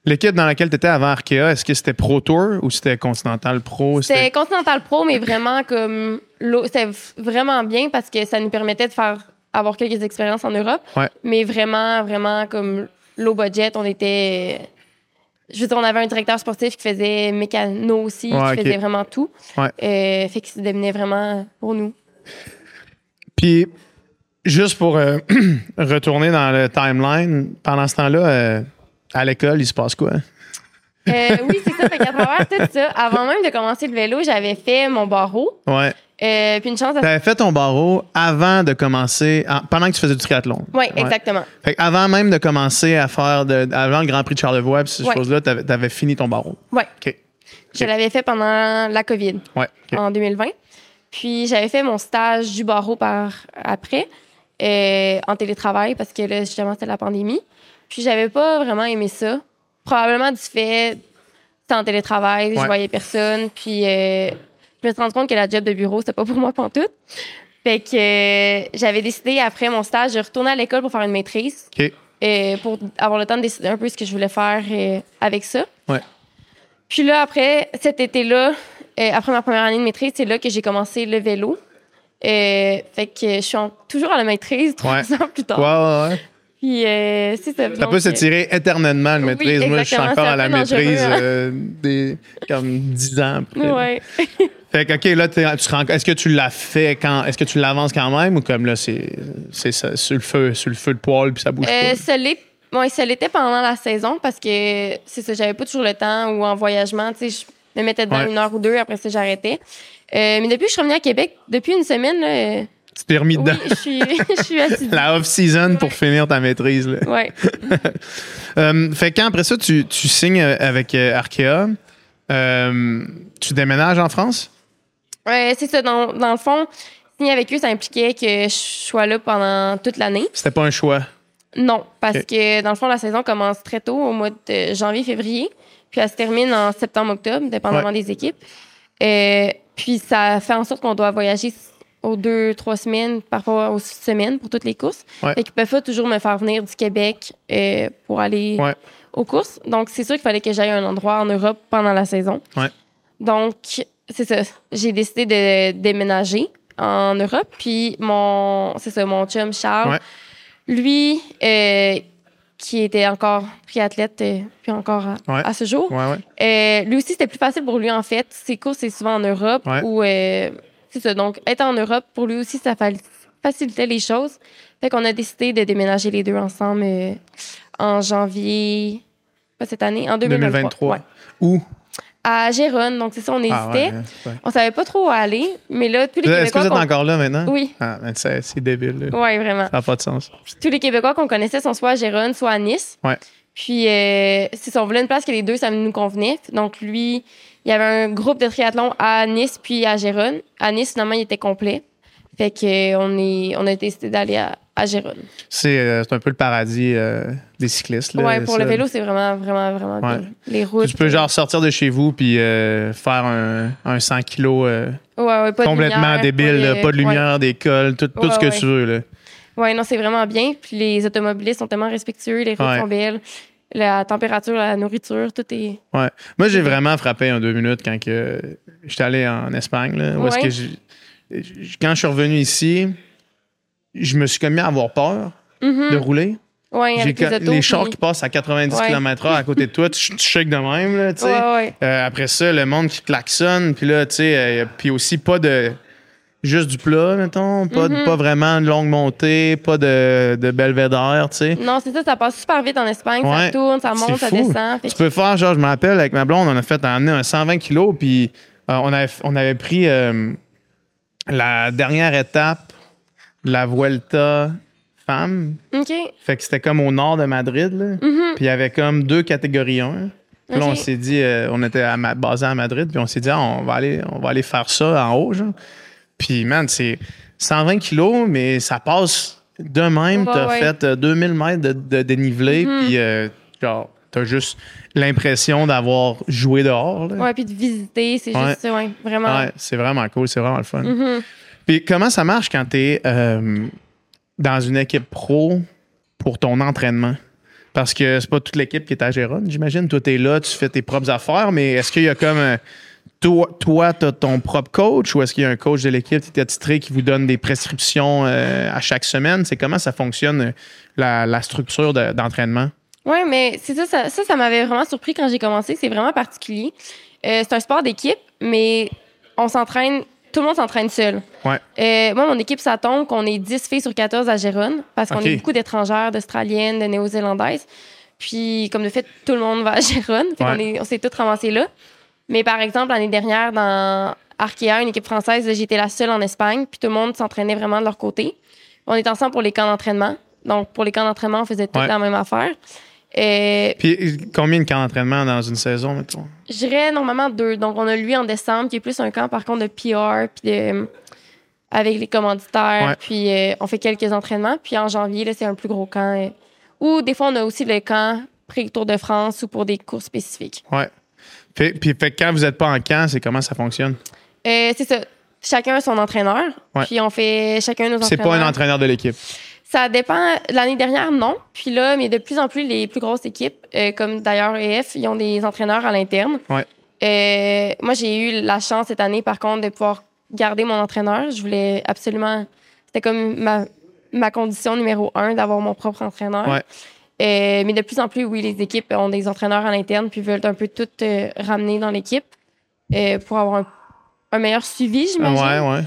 S1: L'équipe dans laquelle tu étais avant Arkea, est-ce que c'était Pro Tour ou c'était Continental Pro?
S2: C'était Continental Pro, mais vraiment comme c'était vraiment bien parce que ça nous permettait de avoir quelques expériences en Europe.
S1: Ouais.
S2: Mais vraiment, vraiment comme low budget, on était. Je veux dire, on avait un directeur sportif qui faisait mécano aussi, qui faisait vraiment tout.
S1: Ouais.
S2: Fait que ça devenait vraiment pour nous.
S1: Puis, juste pour retourner dans le timeline, pendant ce temps-là, à l'école, il se passe quoi?
S2: Oui, c'est ça. Fait qu'à travers tout ça, avant même de commencer le vélo, j'avais fait mon barreau.
S1: Ouais.
S2: Puis une chance.
S1: T'avais fait ton barreau avant de commencer, pendant que tu faisais du triathlon.
S2: Oui, exactement.
S1: Fait avant même de commencer à faire, avant le Grand Prix de Charlevoix, ces choses-là, t'avais fini ton barreau.
S2: Oui.
S1: OK.
S2: Je l'avais fait pendant la COVID, en 2020. Puis j'avais fait mon stage du barreau après, en télétravail, parce que là, justement, c'était la pandémie. Puis j'avais pas vraiment aimé ça. Probablement du fait, c'était en télétravail, je voyais personne. Puis je me suis rendu compte que la job de bureau, c'était pas pour moi pantoute. Fait que j'avais décidé, après mon stage, de retourner à l'école pour faire une maîtrise.
S1: OK.
S2: Pour avoir le temps de décider un peu ce que je voulais faire avec ça.
S1: Ouais.
S2: Puis là, après cet été-là, après ma première année de maîtrise, c'est là que j'ai commencé le vélo. Fait que je suis toujours à la maîtrise 3 ans plus tard.
S1: Ouais.
S2: Puis c'est ça.
S1: Ça peut s'étirer éternellement, une maîtrise. Moi, je suis encore à la maîtrise comme 10 ans après.
S2: Ouais.
S1: Fait que, OK, là, est-ce que tu l'as fait quand... Est-ce que tu l'avances quand même ou comme là, c'est ça, sur le feu de poêle puis ça bouge pas?
S2: Ça l'était pendant la saison parce que c'est ça, j'avais pas toujours le temps ou en voyagement, tu sais, je me mettais dedans 1 heure ou 2, après ça, j'arrêtais. Mais depuis que je suis revenue à Québec, depuis une semaine, là,
S1: tu t'es remis dedans.
S2: Oui, je suis assidue.
S1: La off-season pour finir ta maîtrise. Là.
S2: Ouais.
S1: Fait quand après ça, tu signes avec Arkea, tu déménages en France?
S2: C'est ça. Dans le fond, signer avec eux, ça impliquait que je sois là pendant toute l'année.
S1: C'était pas un choix?
S2: Non, parce que dans le fond, la saison commence très tôt, au mois de janvier-février, puis elle se termine en septembre-octobre, dépendamment des équipes. Puis ça fait en sorte qu'on doit voyager aux 2-3 semaines, parfois aux 6 semaines pour toutes les courses. Fait qu'ils peuvent pas toujours me faire venir du Québec pour aller aux courses. Donc, c'est sûr qu'il fallait que j'aille à un endroit en Europe pendant la saison. Donc, c'est ça. J'ai décidé de déménager en Europe. Puis, mon chum Charles, lui, qui était encore triathlète, puis encore à ce jour, lui aussi, c'était plus facile pour lui, en fait. Ses courses, c'est souvent en Europe ou... c'est ça. Donc, être en Europe, pour lui aussi, ça facilitait les choses. Fait qu'on a décidé de déménager les deux ensemble en janvier, pas cette année, en 2023.
S1: Où?
S2: À Gérone. Donc, c'est ça, on hésitait. On savait pas trop où aller, mais là, tous les Québécois...
S1: Est-ce que vous êtes encore là maintenant?
S2: Oui.
S1: Ah, mais c'est débile.
S2: Oui, vraiment.
S1: Ça n'a pas de sens.
S2: Puis, tous les Québécois qu'on connaissait sont soit à Gérone, soit à Nice. Puis, c'est ça, on voulait une place que les deux, ça nous convenait. Donc, lui... Il y avait un groupe de triathlon à Nice puis à Gérone. À Nice, finalement, il était complet. Fait qu'on a décidé d'aller à Gérone. C'est
S1: un peu le paradis des cyclistes.
S2: Oui, pour le vélo, c'est vraiment, vraiment, vraiment bien. Les routes.
S1: Tu peux genre sortir de chez vous puis faire un 100 kilos
S2: pas
S1: complètement
S2: de lumière,
S1: débile. Pas de lumière, d'école, tout ce que tu veux. Là.
S2: Oui, non, c'est vraiment bien. Puis les automobilistes sont tellement respectueux. Les routes sont belles. La température, la nourriture, tout est...
S1: Ouais. Moi, j'ai vraiment frappé en 2 minutes quand j'étais allé en Espagne. Là, où est-ce que quand je suis revenu ici, je me suis comme mis à avoir peur de rouler.
S2: Ouais, avec
S1: les chars qui passent à 90 km/h à côté de toi, tu shakes de même. Là, tu sais. Après ça, le monde qui klaxonne. Puis là, tu sais, puis aussi pas de... Juste du plat, mettons. Pas vraiment de longue montée, pas de belvédère, tu sais.
S2: Non, c'est ça passe super vite en Espagne. Ça tourne, ça monte, ça descend.
S1: Tu peux faire, genre, je me rappelle, avec ma blonde, on a fait emmener un 120 kilos, puis on avait pris la dernière étape de la Vuelta Femme.
S2: OK.
S1: Fait que c'était comme au nord de Madrid, là. Puis il y avait comme 2 catégories 1. Puis là, on s'est dit, on était basé à Madrid, puis on s'est dit, on va aller faire ça en haut, genre. Puis, man, c'est 120 kilos, mais ça passe de même. T'as fait 2000 mètres de dénivelé, puis genre, t'as juste l'impression d'avoir joué dehors. Là.
S2: Ouais, puis de visiter, c'est juste, vraiment.
S1: Ouais, c'est vraiment cool, c'est vraiment le fun. Puis, comment ça marche quand t'es dans une équipe pro pour ton entraînement? Parce que c'est pas toute l'équipe qui est à Gérone, j'imagine. Toi, t'es là, tu fais tes propres affaires, mais est-ce qu'il y a comme... toi, t'as ton propre coach ou est-ce qu'il y a un coach de l'équipe qui est attitré qui vous donne des prescriptions à chaque semaine? C'est comment ça fonctionne, la structure d'entraînement?
S2: Oui, mais c'est ça m'avait vraiment surpris quand j'ai commencé. C'est vraiment particulier. C'est un sport d'équipe, mais on s'entraîne... Tout le monde s'entraîne seul.
S1: Ouais.
S2: Moi, mon équipe, ça tombe qu'on est 10 filles sur 14 à Gérone parce qu'on est beaucoup d'étrangères, d'Australiennes, de Néo-Zélandaises. Puis, comme de fait, tout le monde va à Gérone. On s'est tous ramassés là. Mais par exemple, l'année dernière, dans Arkea, une équipe française, j'étais la seule en Espagne. Puis tout le monde s'entraînait vraiment de leur côté. On était ensemble pour les camps d'entraînement. Donc, pour les camps d'entraînement, on faisait toute la même affaire.
S1: Puis, combien de camps d'entraînement dans une saison, mettons?
S2: Je dirais normalement 2. Donc, on a lui en décembre, qui est plus un camp, par contre, de PR, puis avec les commanditaires.
S1: Ouais.
S2: Puis, on fait quelques entraînements. Puis, en janvier, là, c'est un plus gros camp. Ou des fois, on a aussi le camp pré-Tour de France ou pour des courses spécifiques.
S1: Ouais. Puis, quand vous n'êtes pas en camp, c'est comment ça fonctionne?
S2: C'est ça. Chacun a son entraîneur.
S1: Ouais.
S2: Puis, on fait chacun nos entraîneurs.
S1: C'est pas un entraîneur de l'équipe?
S2: Ça dépend. L'année dernière, non. Puis là, mais de plus en plus, les plus grosses équipes, comme d'ailleurs EF, ils ont des entraîneurs à l'interne.
S1: Ouais.
S2: Moi, j'ai eu la chance cette année, par contre, de pouvoir garder mon entraîneur. Je voulais absolument... C'était comme ma condition numéro 1, d'avoir mon propre entraîneur.
S1: Ouais.
S2: Mais de plus en plus, oui, les équipes ont des entraîneurs à l'interne puis veulent un peu tout ramener dans l'équipe pour avoir un meilleur suivi, j'imagine.
S1: Ouais.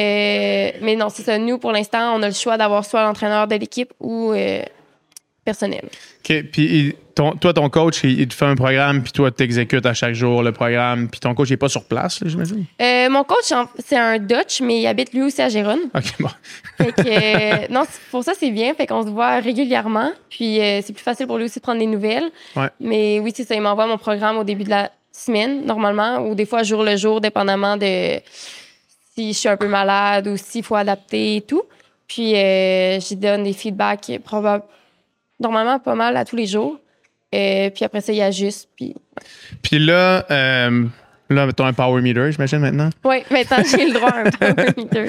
S2: Mais non, c'est ça. Nous, pour l'instant, on a le choix d'avoir soit l'entraîneur de l'équipe ou personnel.
S1: OK. Puis, toi, ton coach, il te fait un programme, puis toi, tu exécutes à chaque jour le programme, puis ton coach n'est pas sur place, là, j'imagine?
S2: Mon coach, c'est un Dutch, mais il habite lui aussi à Gérone.
S1: OK, bon.
S2: Fait que, non, pour ça, c'est bien. Fait qu'on se voit régulièrement. Puis, c'est plus facile pour lui aussi de prendre des nouvelles.
S1: Ouais.
S2: Mais oui, c'est ça. Il m'envoie mon programme au début de la semaine, normalement, ou des fois jour le jour, dépendamment de si je suis un peu malade ou s'il faut adapter et tout. Puis, je donne des feedbacks normalement pas mal à tous les jours. Puis après ça, il ajuste.
S1: Puis là, t'as un power meter, j'imagine, maintenant?
S2: Oui, maintenant, j'ai le droit à un power meter.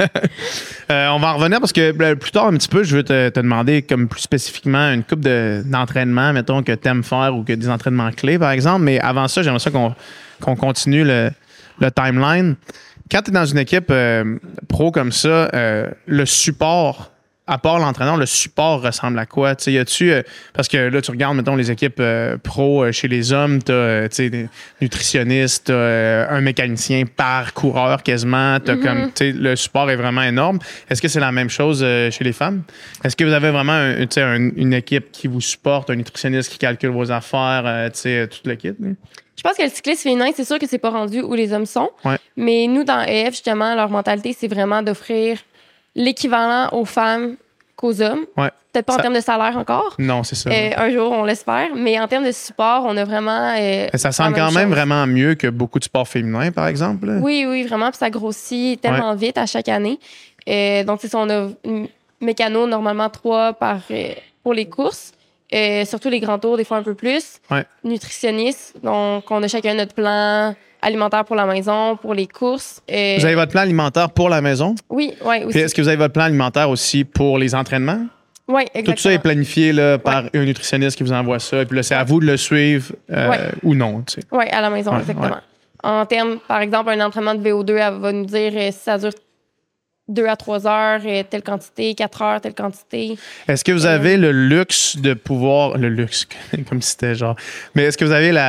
S1: On va en revenir parce que plus tard, un petit peu, je veux te demander comme plus spécifiquement une couple d'entraînements, mettons, que tu aimes faire ou que des entraînements clés, par exemple. Mais avant ça, j'aimerais ça qu'on continue le timeline. Quand tu es dans une équipe pro comme ça, le support, à part l'entraîneur, le support ressemble à quoi? Parce que là, tu regardes, mettons, les équipes pro chez les hommes, tu as des nutritionnistes, un mécanicien par coureur quasiment. Le support est vraiment énorme. Est-ce que c'est la même chose chez les femmes? Est-ce que vous avez vraiment une équipe qui vous supporte, un nutritionniste qui calcule vos affaires, toute l'équipe?
S2: Je pense que le cyclisme féminin, c'est sûr que c'est pas rendu où les hommes sont.
S1: Ouais.
S2: Mais nous, dans EF, justement, leur mentalité, c'est vraiment d'offrir l'équivalent aux femmes qu'aux hommes.
S1: Ouais.
S2: Peut-être pas en termes de salaire encore.
S1: Non, c'est ça.
S2: Un jour, on l'espère. Mais en termes de support, on a vraiment...
S1: ça semble quand même vraiment mieux que beaucoup de sports féminins, par exemple.
S2: Oui, vraiment. Puis ça grossit tellement vite à chaque année. Donc, c'est ça, on a une mécano, normalement 3 pour les courses. Surtout les grands tours, des fois un peu plus.
S1: Ouais.
S2: Nutritionniste. Donc, on a chacun notre plan alimentaire pour la maison, pour les courses.
S1: Vous avez votre plan alimentaire pour la maison?
S2: Oui, aussi.
S1: Puis est-ce que vous avez votre plan alimentaire aussi pour les entraînements?
S2: Oui, exactement.
S1: Tout ça est planifié là, par un nutritionniste qui vous envoie ça. Et puis là, c'est à vous de le suivre ou non.
S2: Oui, à la maison, exactement. Ouais. En termes, par exemple, un entraînement de VO2, elle va nous dire si ça dure 2 à 3 heures, telle quantité, 4 heures, telle quantité.
S1: Est-ce que vous avez le luxe de pouvoir... Le luxe, comme si c'était genre... Mais est-ce que vous avez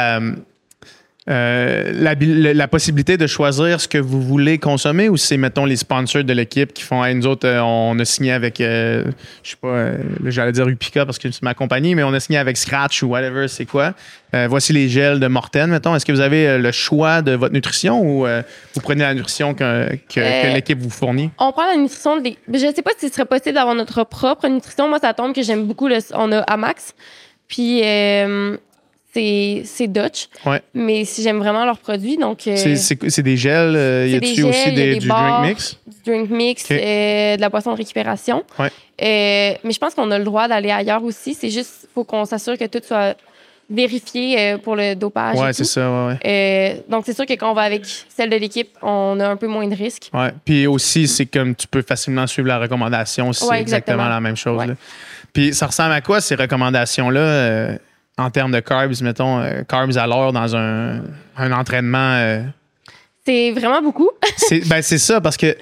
S1: la possibilité de choisir ce que vous voulez consommer ou c'est, mettons, les sponsors de l'équipe qui font, hey, nous autres, on a signé avec, je sais pas, j'allais dire Upica parce que c'est ma compagnie, mais on a signé avec Scratch ou whatever, c'est quoi? Voici les gels de Morten, mettons. Est-ce que vous avez le choix de votre nutrition ou vous prenez la nutrition que l'équipe vous fournit? Je
S2: prend la nutrition je sais pas si ce serait possible d'avoir notre propre nutrition. Moi, ça tombe que j'aime beaucoup. On a Amax. Puis... c'est Dutch.
S1: Ouais.
S2: Mais si j'aime vraiment leurs produits, donc...
S1: c'est des gels? Y a-tu aussi du drink mix?
S2: Du drink mix, okay. De la boisson de récupération.
S1: Ouais.
S2: Mais je pense qu'on a le droit d'aller ailleurs aussi. C'est juste, il faut qu'on s'assure que tout soit vérifié pour le dopage.
S1: Ouais, c'est ça, ouais.
S2: Donc, c'est sûr que quand on va avec celle de l'équipe, on a un peu moins de risques.
S1: Ouais. Puis aussi, c'est comme tu peux facilement suivre la recommandation si c'est exactement la même chose.
S2: Ouais.
S1: Là. Puis ça ressemble à quoi ces recommandations-là en termes de carbs, mettons, carbs à l'heure dans un entraînement?
S2: C'est vraiment beaucoup.
S1: C'est ça, parce que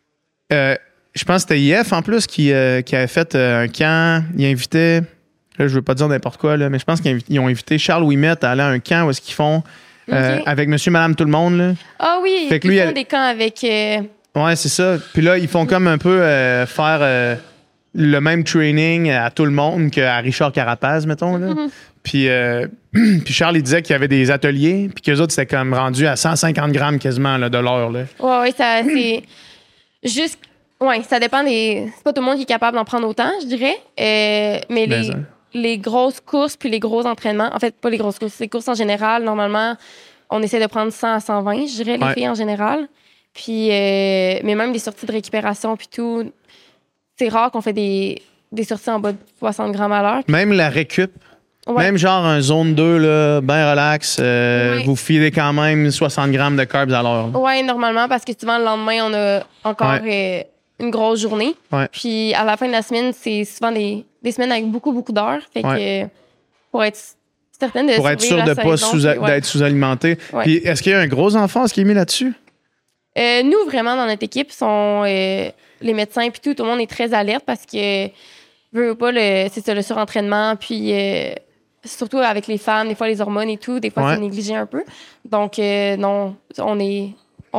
S1: je pense que c'était IF en plus qui avait fait un camp. Il invitait, là, je veux pas dire n'importe quoi, là, mais je pense qu'ils ont invité Charles Ouimet à aller à un camp où est-ce qu'ils font avec monsieur, madame, tout le monde. Là.
S2: Ah oui,
S1: fait que
S2: ils
S1: lui,
S2: font des camps avec...
S1: Ouais, c'est ça. Puis là, ils font comme un peu faire le même training à tout le monde qu'à Richard Carapaz, mettons. Là. Puis Charles, il disait qu'il y avait des ateliers, puis qu'eux autres, c'était comme rendu à 150 grammes quasiment là, de l'heure. Là.
S2: Ouais, ça, c'est juste... Ouais, ça dépend des... C'est pas tout le monde qui est capable d'en prendre autant, je dirais. Mais les grosses courses puis les gros entraînements... En fait, pas les grosses courses. Les courses en général, normalement, on essaie de prendre 100 à 120, je dirais, les filles en général. Puis, mais même des sorties de récupération puis tout, c'est rare qu'on fait des sorties en bas de 60 grammes à l'heure.
S1: Même la récup, même genre un zone 2, là, bien relax, vous filez quand même 60 grammes de carbs à l'heure.
S2: Oui, normalement, parce que souvent, le lendemain, on a encore une grosse journée. Puis, à la fin de la semaine, c'est souvent des semaines avec beaucoup, beaucoup d'heures. Fait que pour être certaine de
S1: pour être sûr de ne pas d'être sous-alimenté. Puis, est-ce qu'il y a un gros emphase qui est mis là-dessus?
S2: Nous, vraiment, dans notre équipe, sont les médecins et tout le monde est très alerte parce que veut pas c'est ça, le surentraînement, puis surtout avec les femmes, des fois les hormones et tout, des fois c'est négligé un peu. Donc non, on est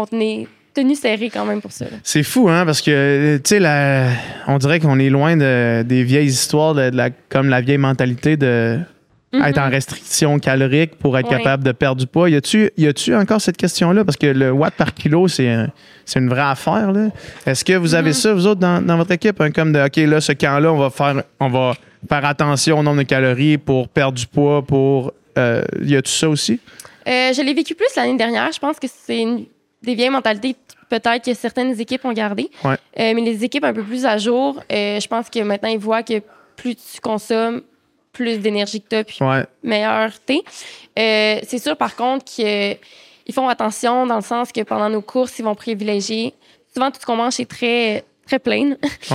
S2: tenu serré quand même pour ça. Là.
S1: C'est fou, hein, parce que tu sais, on dirait qu'on est loin des vieilles histoires comme la vieille mentalité de être en restriction calorique pour être capable de perdre du poids. Y a-tu encore cette question-là? Parce que le watt par kilo, c'est une vraie affaire. Là. Est-ce que vous avez ça, vous autres, dans votre équipe? Hein, comme de, OK, là, ce camp-là, on va faire attention au nombre de calories pour perdre du poids. Y a-tu ça aussi?
S2: Je l'ai vécu plus l'année dernière. Je pense que c'est des vieilles mentalités peut-être que certaines équipes ont gardé. Mais les équipes un peu plus à jour, je pense que maintenant, ils voient que plus tu consommes, plus d'énergie que tu as, puis meilleur t'es. C'est sûr, par contre, qu'ils font attention dans le sens que pendant nos courses, ils vont privilégier... Souvent, tout ce qu'on mange est très, très plain.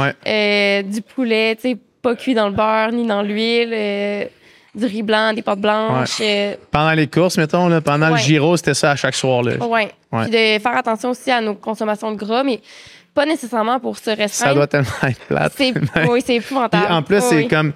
S2: Du poulet, tu sais, pas cuit dans le beurre ni dans l'huile, du riz blanc, des pâtes blanches.
S1: Pendant les courses, mettons, là, pendant le Giro, c'était ça à chaque soir.
S2: Oui. Puis de faire attention aussi à nos consommations de gras, mais pas nécessairement pour se restreindre.
S1: Ça doit tellement être plate.
S2: Oui, c'est épouvantable.
S1: Puis en plus, c'est comme...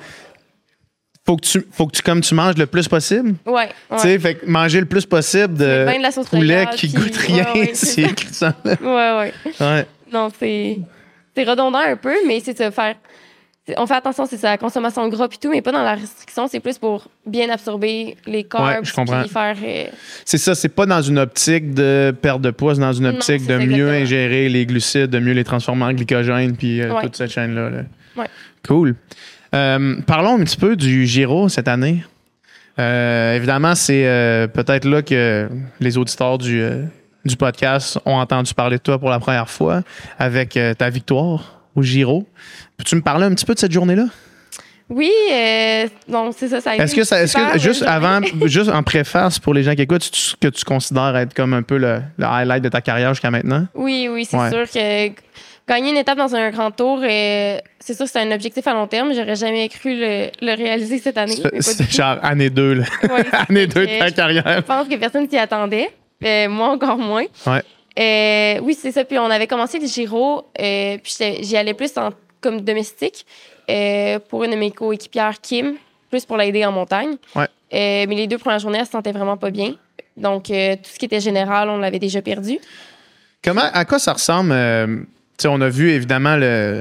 S1: Faut que tu manges le plus possible.
S2: Oui.
S1: Tu sais, fait que manger le plus possible de poulet qui goûte rien, c'est ça.
S2: Oui. Non, c'est redondant un peu, mais c'est ça, on fait attention, c'est ça, à la consommation de gras et tout, mais pas dans la restriction, c'est plus pour bien absorber les carbs.
S1: Je comprends.
S2: Puis faire...
S1: C'est ça, c'est pas dans une optique de perte de poids, c'est dans une optique de mieux ingérer les glucides, de mieux les transformer en glycogène, puis toute cette chaîne-là. Là. Cool. Parlons un petit peu du Giro cette année. Évidemment, c'est peut-être là que les auditeurs du podcast ont entendu parler de toi pour la première fois avec ta victoire au Giro. Peux-tu me parler un petit peu de cette journée-là?
S2: Oui, bon, c'est ça.
S1: Est-ce que juste en préface pour les gens qui écoutent, ce que tu considères être comme un peu le highlight de ta carrière jusqu'à maintenant?
S2: Oui, c'est sûr que gagner une étape dans un grand tour, c'est sûr que c'est un objectif à long terme. J'aurais jamais cru le réaliser cette année.
S1: C'est genre année 2, là. Année 2 de ta carrière.
S2: Je pense que personne s'y attendait. Moi, encore moins. Oui, c'est ça. Puis on avait commencé le Giro, puis j'y allais plus comme domestique pour une de mes coéquipières, Kim, plus pour l'aider en montagne. Mais les 2 premières journées, elle se sentait vraiment pas bien. Donc, tout ce qui était général, on l'avait déjà perdu.
S1: À quoi ça ressemble? On a vu évidemment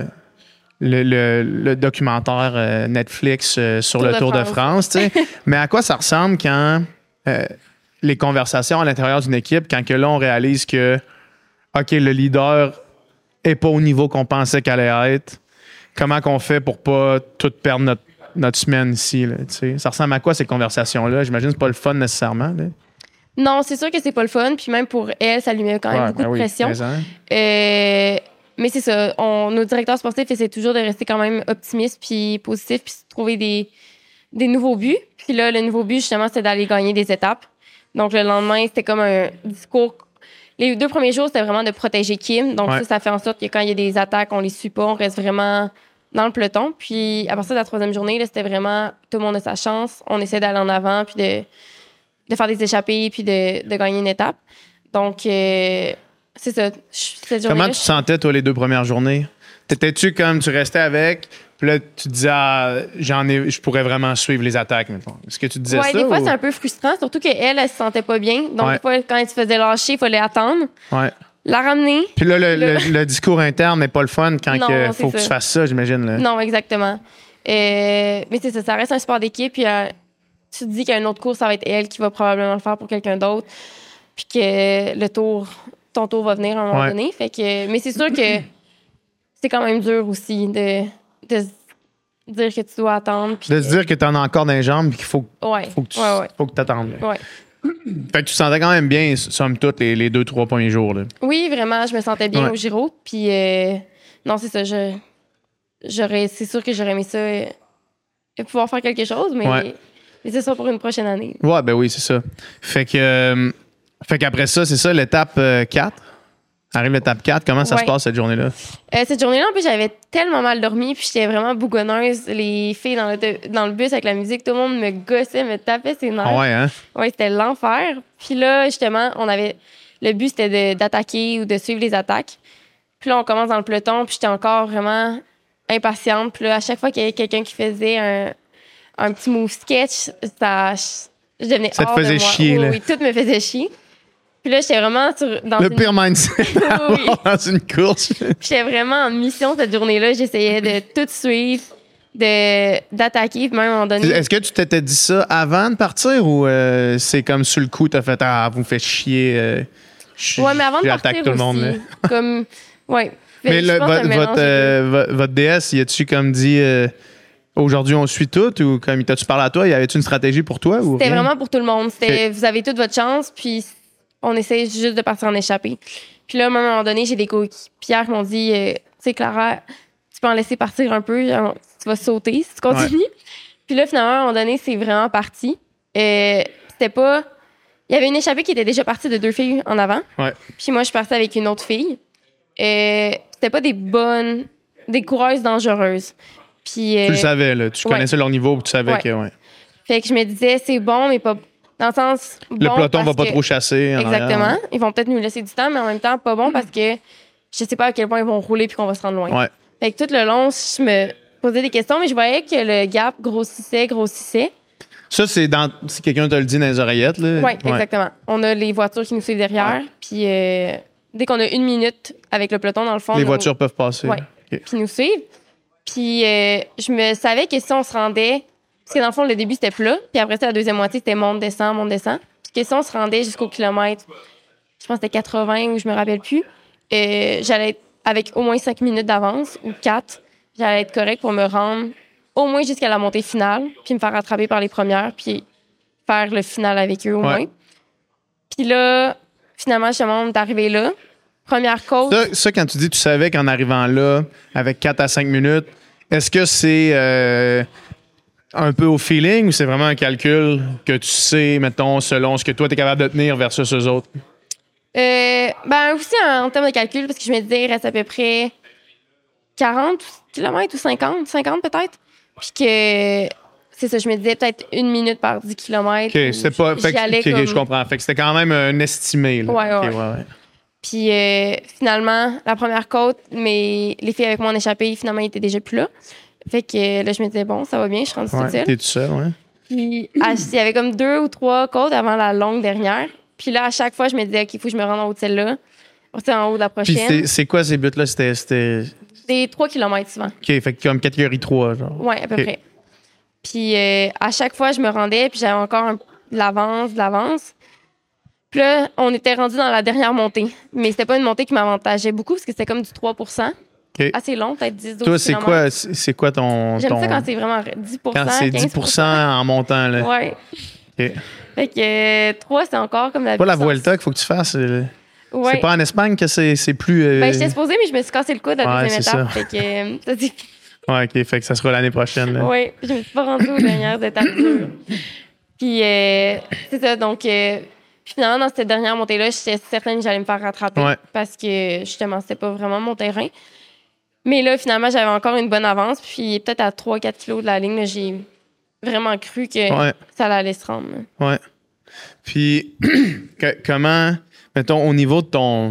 S1: le documentaire Netflix sur le Tour de France. Mais à quoi ça ressemble quand les conversations à l'intérieur d'une équipe, quand que là, on réalise que OK, le leader n'est pas au niveau qu'on pensait qu'elle allait être? Comment qu'on fait pour pas tout perdre notre semaine ici? Là, ça ressemble à quoi ces conversations-là? J'imagine que c'est pas le fun nécessairement. Là.
S2: Non, c'est sûr que c'est pas le fun. Puis même pour elle, ça lui met quand même beaucoup de pression. Mais c'est ça. Nos directeurs sportifs essaient toujours de rester quand même optimistes puis positifs puis de trouver des nouveaux buts. Puis là, le nouveau but, justement, c'était d'aller gagner des étapes. Donc, le lendemain, c'était comme un discours. Les 2 premiers jours, c'était vraiment de protéger Kim. Donc, ça fait en sorte que quand il y a des attaques, on les suit pas. On reste vraiment dans le peloton. Puis à partir de la 3e journée, là, c'était vraiment tout le monde a sa chance. On essaie d'aller en avant, puis de faire des échappées, puis de gagner une étape. Donc, c'est ça. Cette
S1: Comment tu te sentais, toi, les 2 premières journées? T'étais-tu comme tu restais avec, puis là, tu te disais, je pourrais vraiment suivre les attaques, mettons. Est-ce que tu disais ça?
S2: Des fois, c'est un peu frustrant, surtout qu'elle, elle se sentait pas bien. Donc, des fois, quand elle se faisait lâcher, il fallait attendre.
S1: Ouais.
S2: La ramener.
S1: Puis là, le discours interne n'est pas le fun quand il faut que tu fasses ça, j'imagine. Là.
S2: Non, exactement. Mais c'est ça reste un sport d'équipe. Puis tu te dis qu'il y a une autre course, ça va être elle qui va probablement le faire pour quelqu'un d'autre. Puis que ton tour va venir à un moment donné. Fait que, mais c'est sûr que c'est quand même dur aussi de se dire que tu dois attendre. Puis
S1: de se dire que tu en as encore dans les jambes et qu'il faut que tu attendes.
S2: Ouais.
S1: Fait que tu te sentais quand même bien, somme toute, les 2-3 premiers jours. Là.
S2: Oui, vraiment, je me sentais bien au Giro. Puis, non, c'est ça. C'est sûr que j'aurais aimé ça pouvoir faire quelque chose, mais c'est ça pour une prochaine année.
S1: Ouais, ben oui, c'est ça. Fait qu'après ça, c'est ça, l'étape 4. Arrive l'étape 4. Comment ça se passe cette journée-là?
S2: Cette journée-là, en plus, j'avais tellement mal dormi, puis j'étais vraiment bougonneuse. Les filles dans le bus avec la musique, tout le monde me gossait, me tapait ses nerfs.
S1: Ah ouais, hein?
S2: Ouais, c'était l'enfer. Puis là, justement, le but, c'était d'attaquer ou de suivre les attaques. Puis là, on commence dans le peloton, puis j'étais encore vraiment impatiente. Puis là, à chaque fois qu'il y avait quelqu'un qui faisait un petit move sketch, je devenais hors de moi.
S1: Ça te faisait chier, là.
S2: Oui, tout me faisait chier. Puis là, j'étais vraiment dans
S1: le pire mindset dans une course.
S2: J'étais vraiment en mission cette journée-là. J'essayais de tout suivre, d'attaquer, puis même à un moment donné...
S1: Est-ce que tu t'étais dit ça avant de partir ou c'est comme sur le coup, t'as fait « Ah, vous me faites chier,
S2: ouais, mais avant de partir
S1: tout le monde. »
S2: aussi. Comme, ouais.
S1: Mais votre DS, y a-tu comme dit... Aujourd'hui, on suit tout ou comme t'as-tu parlé à toi? Y avait-tu une stratégie pour toi?
S2: C'était vraiment pour tout le monde. Vous avez toute votre chance, puis on essaie juste de partir en échappée. Puis là, à un moment donné, j'ai des coéquipières qui m'ont dit tu sais, Clara, tu peux en laisser partir un peu, tu vas sauter si tu continues. Puis là, finalement, à un moment donné, c'est vraiment parti. C'était pas. Il y avait une échappée qui était déjà partie de 2 filles en avant.
S1: Ouais.
S2: Puis moi, je suis partie avec une autre fille. C'était pas des coureuses dangereuses. Puis,
S1: tu le savais, là. Tu connaissais leur niveau, tu savais que. Ouais.
S2: Fait que je me disais, c'est bon, mais pas. Dans le sens.
S1: Le peloton va pas trop chasser.
S2: Exactement.
S1: Arrière.
S2: Ils vont peut-être nous laisser du temps, mais en même temps, pas bon parce que je sais pas à quel point ils vont rouler puis qu'on va se rendre loin.
S1: Ouais.
S2: Fait que tout le long, je me posais des questions, mais je voyais que le gap grossissait.
S1: Ça, si quelqu'un te le dit dans les oreillettes, là.
S2: Oui, exactement. On a les voitures qui nous suivent derrière. Puis dès qu'on a 1 minute avec le peloton, dans le fond.
S1: Les voitures peuvent passer.
S2: Oui. Okay. Puis nous suivent. Puis je me savais que si on se rendait. Parce que dans le fond, le début, c'était plat. Puis après ça, la deuxième moitié, c'était monte, descend. Puis que si on se rendait jusqu'au kilomètre, je pense que c'était 80 ou je me rappelle plus, j'allais être avec au moins 5 minutes d'avance ou 4. J'allais être correct pour me rendre au moins jusqu'à la montée finale, puis me faire rattraper par les premières, puis faire le final avec eux au moins. Puis là, finalement, justement, on est arrivé là. Première côte.
S1: Ça, quand tu dis tu savais qu'en arrivant là, avec 4 à 5 minutes, est-ce que c'est un peu au feeling ou c'est vraiment un calcul que tu sais, mettons, selon ce que toi, tu es capable de tenir versus eux autres?
S2: Ben aussi en termes de calcul, parce que je me disais, il reste à peu près 40 km ou 50 peut-être. Puis que, c'est ça, je me disais peut-être 1 minute par 10 km.
S1: OK, c'était pas... je comprends. Fait que c'était quand même un estimé. Là.
S2: Ouais. Puis finalement, la première côte, mais les filles avec moi en échappée, finalement, ils étaient déjà plus là. Fait que là, je me disais, bon, ça va bien, je suis rendue toute seule.
S1: T'es toute seule, ouais.
S2: Puis il y avait comme 2 ou 3 côtes avant la longue dernière. Puis là, à chaque fois, je me disais, OK, il faut que je me rende en haut de celle-là. C'est en haut de la prochaine.
S1: Puis c'est quoi ces buts-là? C'était...
S2: Des 3 km souvent.
S1: OK, fait que comme catégorie 3, genre.
S2: Oui, à peu près. Puis à chaque fois, je me rendais, puis j'avais encore de l'avance. Puis là, on était rendu dans la dernière montée. Mais c'était pas une montée qui m'avantageait beaucoup, parce que c'était comme du 3
S1: Okay.
S2: Assez long, peut-être 10-12
S1: Toi, c'est quoi ton...
S2: J'aime ça quand c'est vraiment 10
S1: Quand c'est 10 en montant, là.
S2: Ouais.
S1: OK.
S2: Fait que 3, c'est encore comme la...
S1: Pas la Vuelta qu'il faut que tu fasses.
S2: Ouais.
S1: C'est pas en Espagne que c'est plus...
S2: Ben, j'étais supposée, mais je me suis cassé le coude à la deuxième étape.
S1: Ça.
S2: Fait que ça dit...
S1: Ouais, OK. Fait que ça sera l'année prochaine, là.
S2: Oui, je me suis pas rendue aux dernières étapes. Puis c'est ça, donc... Puis finalement, dans cette dernière montée-là, j'étais certaine que j'allais me faire rattraper.
S1: Ouais.
S2: Parce que, justement, c'était pas vraiment mon terrain. Mais là, finalement, j'avais encore une bonne avance. Puis peut-être à 3-4 kilos de la ligne, là, j'ai vraiment cru que ça allait se rendre.
S1: Ouais. Puis, comment, mettons, au niveau de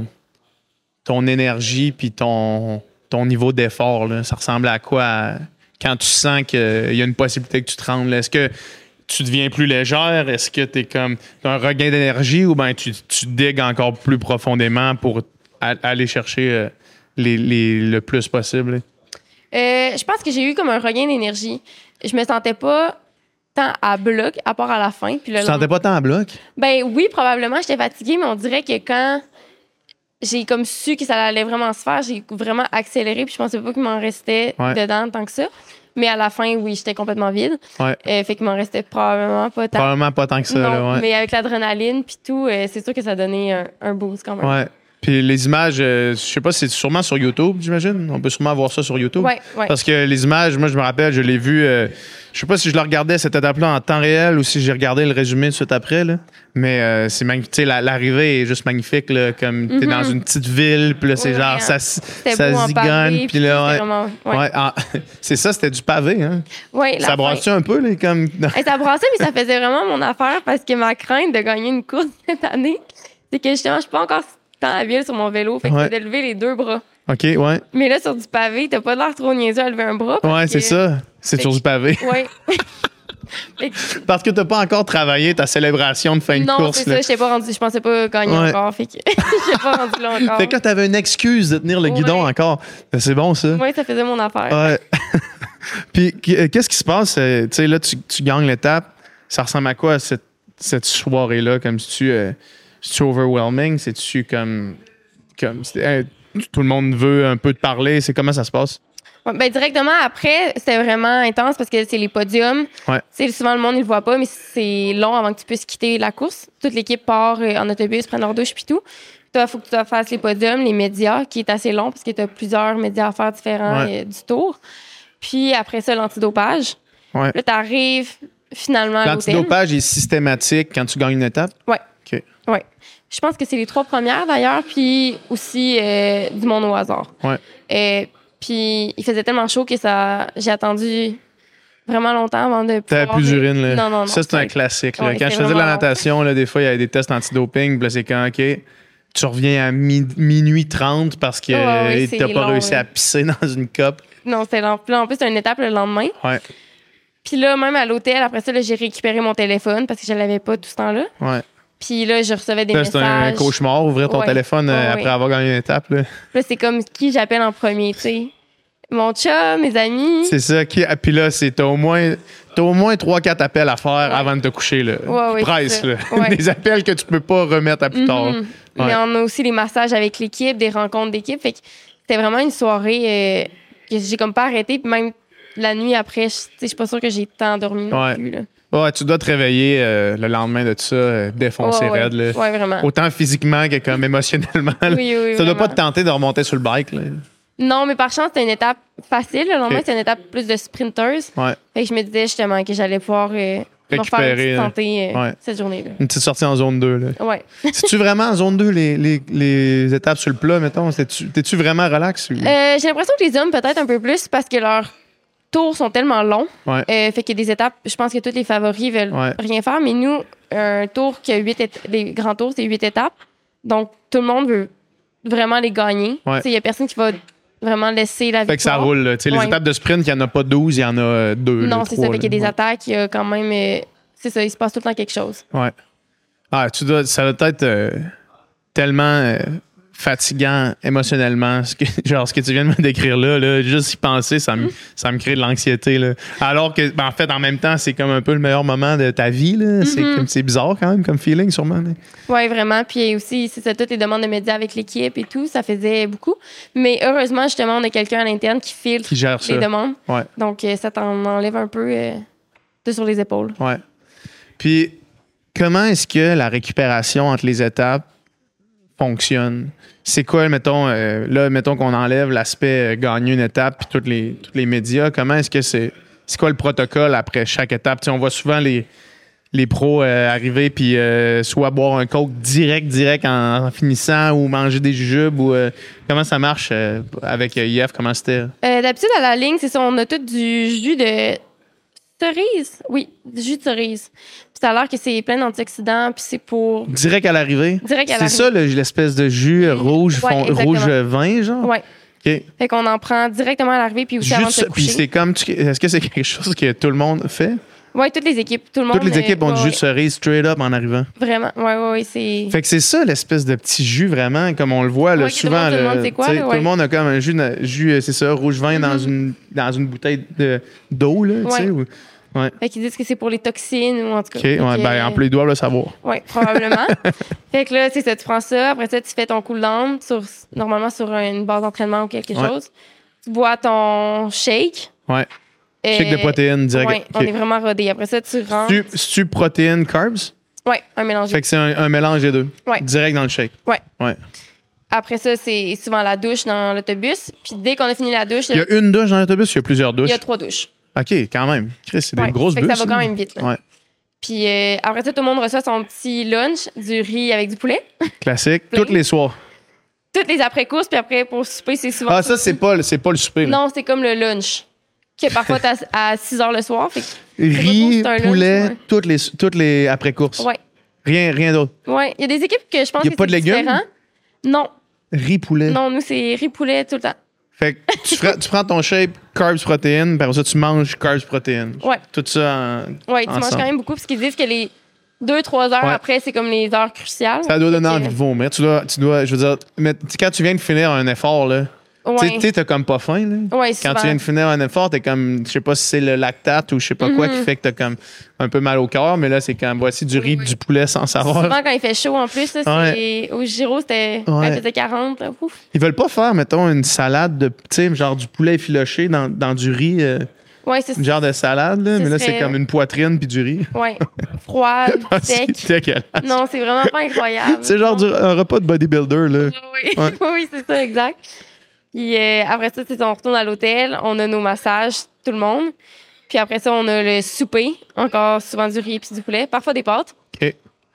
S1: ton énergie puis ton niveau d'effort, là, ça ressemble à quoi quand tu sens qu'il y a une possibilité que tu te rendes? Là? Est-ce que tu deviens plus légère? Est-ce que t'as un regain d'énergie ou bien tu digues encore plus profondément pour aller chercher le plus possible?
S2: Je pense que j'ai eu comme un regain d'énergie. Je me sentais pas tant à bloc, à part à la fin. Puis
S1: tu te sentais pas tant à bloc?
S2: Ben oui, probablement, j'étais fatiguée, mais on dirait que quand j'ai comme su que ça allait vraiment se faire, j'ai vraiment accéléré, puis je pensais pas qu'il m'en restait dedans tant que ça. Mais à la fin, oui, j'étais complètement vide. Fait qu'il m'en restait probablement pas tant.
S1: Probablement pas tant que ça,
S2: non,
S1: là,
S2: mais avec l'adrénaline puis tout, c'est sûr que ça donnait un boost quand même.
S1: Ouais. Puis les images, je sais pas, c'est sûrement sur YouTube, j'imagine. On peut sûrement voir ça sur YouTube.
S2: Ouais.
S1: Parce que les images, moi, je me rappelle, je l'ai vu. Je sais pas si je le regardais cette étape-là en temps réel ou si j'ai regardé le résumé tout de suite après. Là. Mais c'est magnifique. Tu sais, l'arrivée est juste magnifique. Là, comme t'es dans une petite ville, puis là, c'est genre, ça zigonne. Puis là, c'est ça, c'était du pavé. Hein?
S2: Ouais,
S1: ça brassait un peu, là, comme.
S2: Ça brassait, mais ça faisait vraiment mon affaire parce que ma crainte de gagner une course cette année, c'est que justement, je suis pas encore tant habile sur mon vélo. Fait que c'est de lever les deux bras.
S1: OK, ouais.
S2: Mais là, sur du pavé, t'as pas l'air trop niaiseux à lever un bras.
S1: Ouais, c'est ça. C'est sur du pavé.
S2: Ouais.
S1: Parce que t'as pas encore travaillé ta célébration de fin de course.
S2: Non, c'est ça. J'étais pas rendu. Je pensais pas gagner encore. Fait que j'étais pas rendu là encore.
S1: Fait que là, t'avais une excuse de tenir le guidon encore. C'est bon, ça.
S2: Oui, ça faisait mon affaire.
S1: Ouais. Puis, qu'est-ce qui se passe? Tu sais, là, tu gagnes l'étape. Ça ressemble à quoi, cette soirée-là? Comme si c'est-tu overwhelming? C'est-tu comme tout le monde veut un peu te parler? C'est comment ça se passe?
S2: Ben, directement après, c'était vraiment intense parce que c'est les podiums. C'est souvent le monde ne le voit pas, mais c'est long avant que tu puisses quitter la course. Toute l'équipe part en autobus, prennent leur douche puis tout. Il faut que tu fasses les podiums, les médias, qui est assez long parce que tu as plusieurs médias à faire différents du tour. Puis après ça, l'antidopage. Là, tu arrives finalement à l'hôtel.
S1: L'antidopage est systématique quand tu gagnes une étape?
S2: Oui.
S1: OK.
S2: Ouais. Je pense que c'est les 3 premières d'ailleurs, puis aussi du monde au hasard. Puis il faisait tellement chaud que j'ai attendu vraiment longtemps avant de pouvoir...
S1: T'avais plus d'urine, là.
S2: Non.
S1: Ça, c'est un classique. Là. Quand je faisais de la natation, là, des fois, il y avait des tests antidoping. Puis là, c'est quand, OK, tu reviens à minuit 30 parce que t'as pas réussi à pisser dans une coupe.
S2: Non, c'était long. Puis là, en plus, c'était une étape le lendemain. Puis là, même à l'hôtel, après ça, là, j'ai récupéré mon téléphone parce que je l'avais pas tout ce temps-là. Puis là, je recevais des messages.
S1: C'était un cauchemar, ouvrir ton téléphone après avoir gagné une étape. Là,
S2: c'est comme qui j'appelle en premier, tu sais. Mon chum, mes amis.
S1: C'est ça. Puis là, t'as au moins 3-4 appels à faire avant de te coucher. Là. Presse, là. Des appels que tu peux pas remettre à plus tard.
S2: Mais on a aussi les massages avec l'équipe, des rencontres d'équipe. Fait que c'était vraiment une soirée que j'ai comme pas arrêté. Puis même la nuit après, je suis pas sûre que j'ai tant dormi non plus. Là.
S1: Ouais, tu dois te réveiller le lendemain de tout ça, défoncé raide. Là.
S2: Ouais, vraiment.
S1: Autant physiquement que comme émotionnellement. Ça doit pas te tenter de remonter sur le bike. Là.
S2: Non, mais par chance, c'était une étape facile. Le lendemain, c'était une étape plus de sprinters. Fait que je me disais justement que j'allais pouvoir me faire une petite santé cette journée-là.
S1: Une petite sortie en zone 2. Là.
S2: Ouais.
S1: C'est-tu vraiment en zone 2 les étapes sur le plat, mettons? T'es-tu vraiment relax?
S2: J'ai l'impression que les hommes, peut-être un peu plus, parce que leurs tours sont tellement longs. Fait qu'il y a des étapes, je pense que tous les favoris veulent rien faire, mais nous, un tour qui a 8 les grands tours, c'est 8 étapes. Donc, tout le monde veut vraiment les gagner. Il y a personne qui va vraiment laisser la victoire.
S1: Fait que ça roule. Là. Les étapes de sprint, il n'y en a pas 12, il y en a 2.
S2: Non, c'est ça. Fait qu'il y a des attaques, il y a quand même... c'est ça, il se passe tout le temps quelque chose.
S1: Ah, ça doit être tellement... fatigant émotionnellement. Ce que tu viens de me décrire là, juste y penser, ça me crée de l'anxiété. Là. Alors que, en fait, en même temps, c'est comme un peu le meilleur moment de ta vie. Là. C'est bizarre quand même comme feeling, sûrement.
S2: Oui, vraiment. Puis aussi, c'est ça, toutes les demandes de médias avec l'équipe et tout, ça faisait beaucoup. Mais heureusement, justement, on a quelqu'un à l'interne qui filtre les demandes. Donc, ça t'en enlève un peu sur les épaules.
S1: Puis, comment est-ce que la récupération entre les étapes fonctionne? C'est quoi, mettons qu'on enlève l'aspect gagner une étape puis tous les médias, comment est-ce que c'est quoi le protocole après chaque étape? T'sais, on voit souvent les pros arriver puis soit boire un coke direct en finissant ou manger des jujubes ou comment ça marche avec IF, comment c'était?
S2: D'habitude, à la ligne, c'est ça, on a tout du jus de cerise. Oui, du jus de cerise. Puis ça a l'air que c'est plein d'antioxydants, puis c'est pour...
S1: Direct à l'arrivée?
S2: Direct à
S1: c'est ça, l'espèce de jus rouge, rouge vin, genre?
S2: Ouais.
S1: OK.
S2: Fait qu'on en prend directement à l'arrivée, puis aussi avant de se coucher.
S1: Puis c'est comme... Est-ce que c'est quelque chose que tout le monde fait?
S2: Oui, toutes les équipes. Tout le monde,
S1: toutes les équipes ont du jus de cerise straight up en arrivant.
S2: Vraiment. Oui, c'est...
S1: Fait que c'est ça, l'espèce de petit jus, vraiment, comme on le voit là, souvent.
S2: Tout le monde sait quoi,
S1: tout le monde a comme un jus c'est ça, rouge vin dans une bouteille d'eau, là, tu sais. Ouais.
S2: Fait qu'ils disent que c'est pour les toxines ou en tout cas.
S1: OK, ben en plus, ils doivent le savoir.
S2: Oui, probablement. Fait que là, c'est ça, tu prends ça. Après ça, tu fais ton cool-down, normalement sur une base d'entraînement ou quelque chose. Tu bois ton shake.
S1: Ouais. Shake de protéines direct.
S2: Oui, on est vraiment rodé. Après ça, tu rentres.
S1: Tu protéines, carbs?
S2: Oui, un mélange.
S1: Fait que c'est un mélange des deux.
S2: Ouais.
S1: Direct dans le shake.
S2: Ouais.
S1: Ouais.
S2: Après ça, c'est souvent la douche dans l'autobus. Puis dès qu'on a fini la douche...
S1: Il y a une douche dans l'autobus, il y a plusieurs douches?
S2: Il y a 3 douches.
S1: OK, quand même. Chris, c'est des grosses
S2: bus.
S1: bus.
S2: Ça va quand même vite. Là.
S1: Ouais.
S2: Puis après ça, tout le monde reçoit son petit lunch, du riz avec du poulet.
S1: Classique. Tous les soirs.
S2: Toutes les après-courses, puis après, pour souper, c'est souvent...
S1: Ah, ça, c'est pas le souper. Là.
S2: Non, c'est comme le lunch. Que parfois, t'as à 6 h le soir. Fait
S1: riz, poulet, lunch, toutes les après-courses.
S2: Ouais.
S1: Rien d'autre.
S2: Ouais. Il y a des équipes que je pense que
S1: pas de légumes?
S2: Différent. Non.
S1: Riz, poulet.
S2: Non, nous, c'est riz, poulet tout le temps.
S1: Fait que tu prends ton shape carbs, protéines, puis après ça, tu manges carbs, protéines.
S2: Ouais.
S1: Tout ça
S2: ouais, tu manges quand même beaucoup, parce qu'ils disent que les 2-3 heures après, c'est comme les heures cruciales.
S1: Ça doit donner envie de vomir. Tu dois, je veux dire, mais quand tu viens de finir un effort, là, tu sais, t'as comme pas faim, là.
S2: Ouais,
S1: quand tu viens de finir un effort, t'es comme, je sais pas si c'est le lactate ou je sais pas quoi qui fait que t'as comme un peu mal au cœur, mais là, c'est comme, voici du riz, du poulet sans savoir.
S2: Souvent, quand il fait chaud, en plus, là, au Giro, c'était, quand il faisait 40, ouf.
S1: Ils veulent pas faire, mettons, une salade de, tu sais, genre du poulet effiloché dans du riz.
S2: Ouais, c'est
S1: une genre de salade, là, mais là, c'est comme une poitrine puis du riz.
S2: Ouais. Froide, sec.
S1: C'est dégueulasse.
S2: Non, c'est vraiment pas incroyable.
S1: C'est genre un repas de bodybuilder, là.
S2: Oui, oui c'est ça, exact. Puis après ça, on retourne à l'hôtel, on a nos massages, tout le monde. Puis après ça, on a le souper, encore souvent du riz puis du poulet, parfois des pâtes.
S1: OK.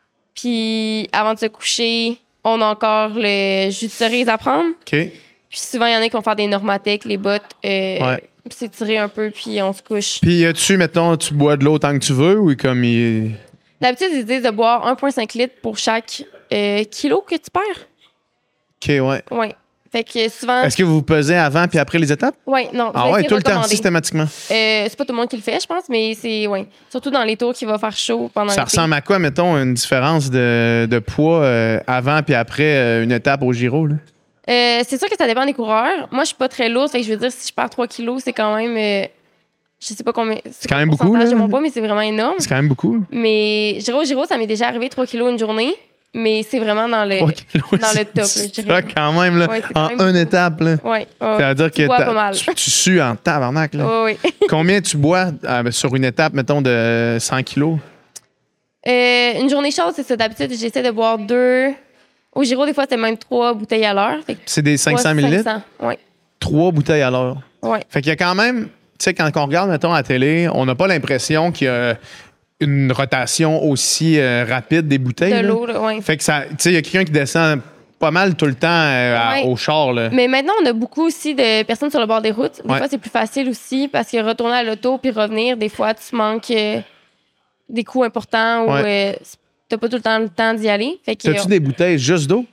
S2: Puis avant de se coucher, on a encore le jus de cerise à prendre.
S1: OK.
S2: Puis souvent, il y en a qui vont faire des Normatec, les bottes, s'étirer un peu, puis on se couche.
S1: Puis mettons, tu bois de l'eau tant que tu veux ou comme il...
S2: D'habitude, ils disent de boire 1,5 litres pour chaque kilo que tu perds.
S1: OK, ouais.
S2: Oui. Fait que souvent...
S1: Est-ce que vous pesez avant puis après les étapes?
S2: Oui, non.
S1: Ah ouais, tout le temps, systématiquement?
S2: C'est pas tout le monde qui le fait, je pense, mais c'est... Ouais. Surtout dans les tours qu'il va faire chaud pendant
S1: Ça ressemble à quoi, mettons, une différence de poids avant puis après une étape au Giro, là?
S2: C'est sûr que ça dépend des coureurs. Moi, je suis pas très lourde, fait que je veux dire, si je perds 3 kilos, c'est quand même... je sais pas combien...
S1: C'est quand même beaucoup, là?
S2: De mon poids, mais c'est vraiment énorme.
S1: C'est quand même beaucoup.
S2: Mais Giro, ça m'est déjà arrivé 3 kilos une journée. Mais c'est vraiment dans le top, je dirais.
S1: Quand même, là, une étape. Là.
S2: Ouais,
S1: ça veut dire que tu sues en tabarnak. Là.
S2: Oui.
S1: Combien tu bois sur une étape, mettons, de 100 kilos?
S2: Une journée chaude, c'est ça. D'habitude, j'essaie de boire 2. Au Giro, des fois, c'est même 3 bouteilles à l'heure.
S1: C'est des 500 millilitres? 500,
S2: oui.
S1: 3 bouteilles à l'heure.
S2: Oui.
S1: Fait qu'il y a quand même, tu sais, quand on regarde, mettons, à la télé, on n'a pas l'impression qu'il y a une rotation aussi rapide des bouteilles.
S2: De l'eau, oui.
S1: Fait que ça, tu sais, il y a quelqu'un qui descend pas mal tout le temps au char. Là.
S2: Mais maintenant, on a beaucoup aussi de personnes sur le bord des routes. Des fois, c'est plus facile aussi parce que retourner à l'auto puis revenir, des fois, tu manques des coups importants ou t'as pas tout le temps d'y aller.
S1: T'as-tu des bouteilles juste d'eau?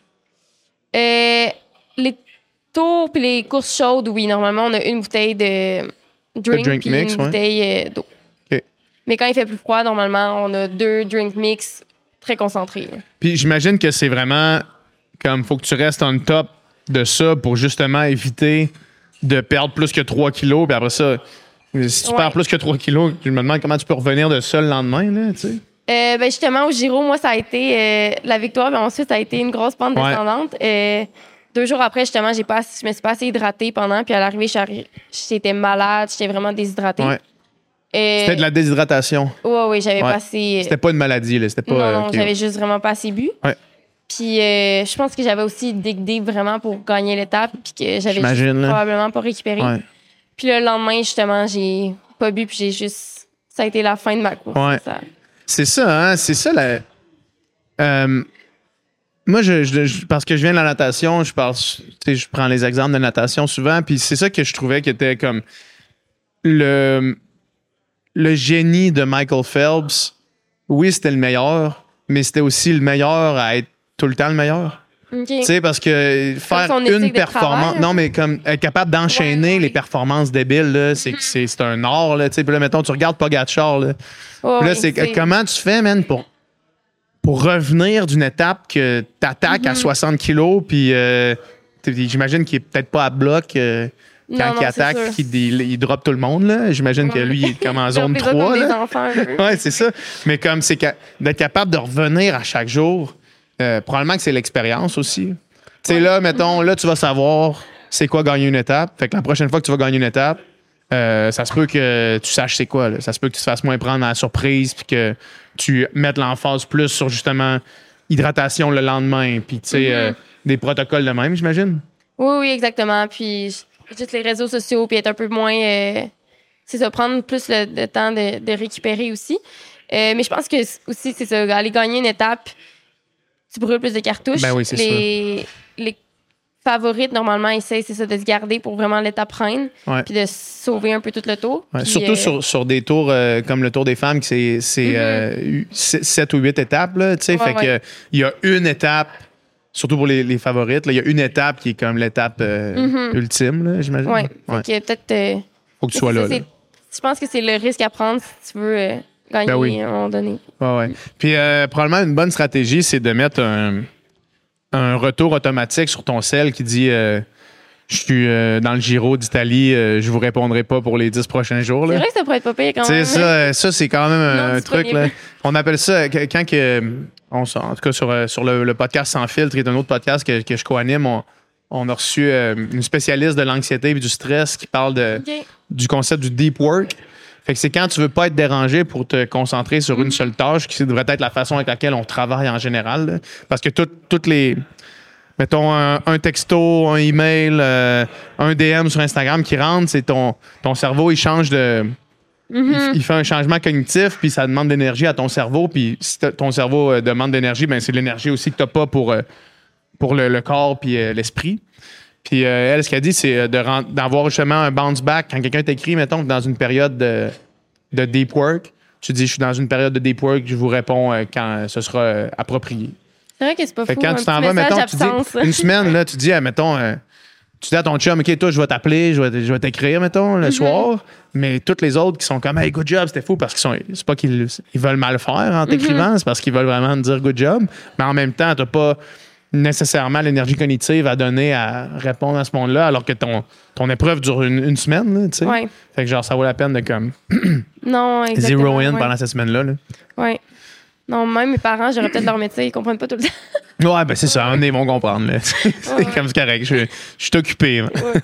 S2: Les tours puis les courses chaudes, oui. Normalement, on a une bouteille de drink puis une bouteille d'eau. Mais quand il fait plus froid, normalement, on a 2 drink mix très concentrés.
S1: Puis j'imagine que c'est vraiment comme faut que tu restes on top de ça pour justement éviter de perdre plus que 3 kilos. Puis après ça, si tu perds plus que 3 kilos, je me demande comment tu peux revenir de ça le lendemain, là, tu sais.
S2: Ben justement, au Giro, moi, ça a été la victoire, mais ensuite, ça a été une grosse pente descendante. 2 jours après, justement, je me suis pas assez hydratée pendant, puis à l'arrivée, j'étais malade, j'étais vraiment déshydratée. Ouais.
S1: C'était de la déshydratation.
S2: Oui, j'avais pas assez...
S1: C'était pas une maladie, là. C'était pas...
S2: Non, j'avais juste vraiment pas assez bu.
S1: Ouais.
S2: Puis je pense que j'avais aussi dig vraiment pour gagner l'étape, puis que j'avais probablement pas récupéré. Ouais. Puis le lendemain, justement, j'ai pas bu, puis ça a été la fin de ma course.
S1: Ouais. C'est ça, hein? C'est ça moi, parce que je viens de la natation, je prends les exemples de natation souvent, puis c'est ça que je trouvais qui était comme le génie de Michael Phelps. Oui, c'était le meilleur, mais c'était aussi le meilleur à être tout le temps le meilleur.
S2: Okay.
S1: Tu sais, parce que faire une performance. Non, mais comme être capable d'enchaîner les performances débiles, là, c'est un art. Là, puis là, mettons, tu regardes Pogacar. Là, là c'est comment tu fais, man, pour revenir d'une étape que tu attaques à 60 kilos, puis j'imagine qu'il est peut-être pas à bloc quand il attaque, il drop tout le monde. Là. J'imagine que lui, il est comme en zone 3. Oui, c'est ça. Mais comme c'est d'être capable de revenir à chaque jour, probablement que c'est l'expérience aussi. Tu sais, là, mettons, là, tu vas savoir c'est quoi gagner une étape. Fait que la prochaine fois que tu vas gagner une étape, ça se peut que tu saches c'est quoi. Là. Ça se peut que tu te fasses moins prendre à la surprise puis que tu mettes l'emphase plus sur justement hydratation le lendemain puis tu sais des protocoles de même, j'imagine.
S2: Oui, exactement. Puis juste les réseaux sociaux puis être un peu moins... c'est ça, prendre plus le temps de récupérer aussi. Mais je pense que aussi, c'est ça, aller gagner une étape, tu brûles plus de cartouches.
S1: Ben oui, c'est
S2: sûr. Les favorites, normalement, essayent, c'est ça, de se garder pour vraiment l'étape reine, puis de sauver un peu tout le tour.
S1: Ouais,
S2: puis,
S1: surtout sur des tours comme le Tour des femmes, c'est 7 ou 8 étapes. Là, fait que il y a une étape, surtout pour les favorites, il y a une étape qui est comme l'étape ultime, là, j'imagine.
S2: Oui, peut-être...
S1: faut que tu sois là.
S2: Je pense que c'est le risque à prendre si tu veux gagner à un moment donné.
S1: Ouais. Puis probablement une bonne stratégie, c'est de mettre un retour automatique sur ton cell qui dit je suis dans le Giro d'Italie, je vous répondrai pas pour les 10 prochains jours. Là.
S2: C'est vrai que ça pourrait être pas pire quand même.
S1: Ça c'est quand même un truc. Là. On appelle ça, quand en tout cas sur le podcast Sans filtre, qui est un autre podcast que je co-anime, on a reçu une spécialiste de l'anxiété et du stress qui parle du concept du deep work. Fait que c'est quand tu veux pas être dérangé pour te concentrer sur une seule tâche, qui devrait être la façon avec laquelle on travaille en général. Là. Parce que toutes les... Mettons un texto, un email, un DM sur Instagram qui rentre, c'est ton cerveau, il change de... Il fait un changement cognitif, puis ça demande d'énergie à ton cerveau. Puis si ton cerveau demande d'énergie, ben c'est l'énergie aussi que tu n'as pas pour le corps puis l'esprit. Puis elle, ce qu'elle dit, c'est d'avoir justement un bounce back. Quand quelqu'un t'écrit, mettons, dans une période de deep work, tu dis, je suis dans une période de deep work, je vous réponds quand ce sera approprié.
S2: C'est vrai que c'est pas fou.
S1: Quand tu t'en vas, mettons, tu dis, une semaine, là, tu dis, mettons, tu dis à ton chum, OK, toi, je vais t'appeler, je vais t'écrire, mettons, le soir. Mais toutes les autres qui sont comme, hey, good job, c'était fou, parce c'est pas qu'ils veulent mal faire en t'écrivant, c'est parce qu'ils veulent vraiment te dire good job. Mais en même temps, t'as pas nécessairement l'énergie cognitive à donner à répondre à ce monde-là, alors que ton épreuve dure une semaine, là, tu sais.
S2: Ouais.
S1: Fait que genre, ça vaut la peine de comme
S2: non, exactement,
S1: zero in pendant cette semaine-là. Là.
S2: Oui. Non, même mes parents, j'aurais peut-être leur métier, ils comprennent pas tout le temps.
S1: Ouais, ben c'est ça, on est vont comprendre. Là. C'est comme c'est correct, je suis occupé.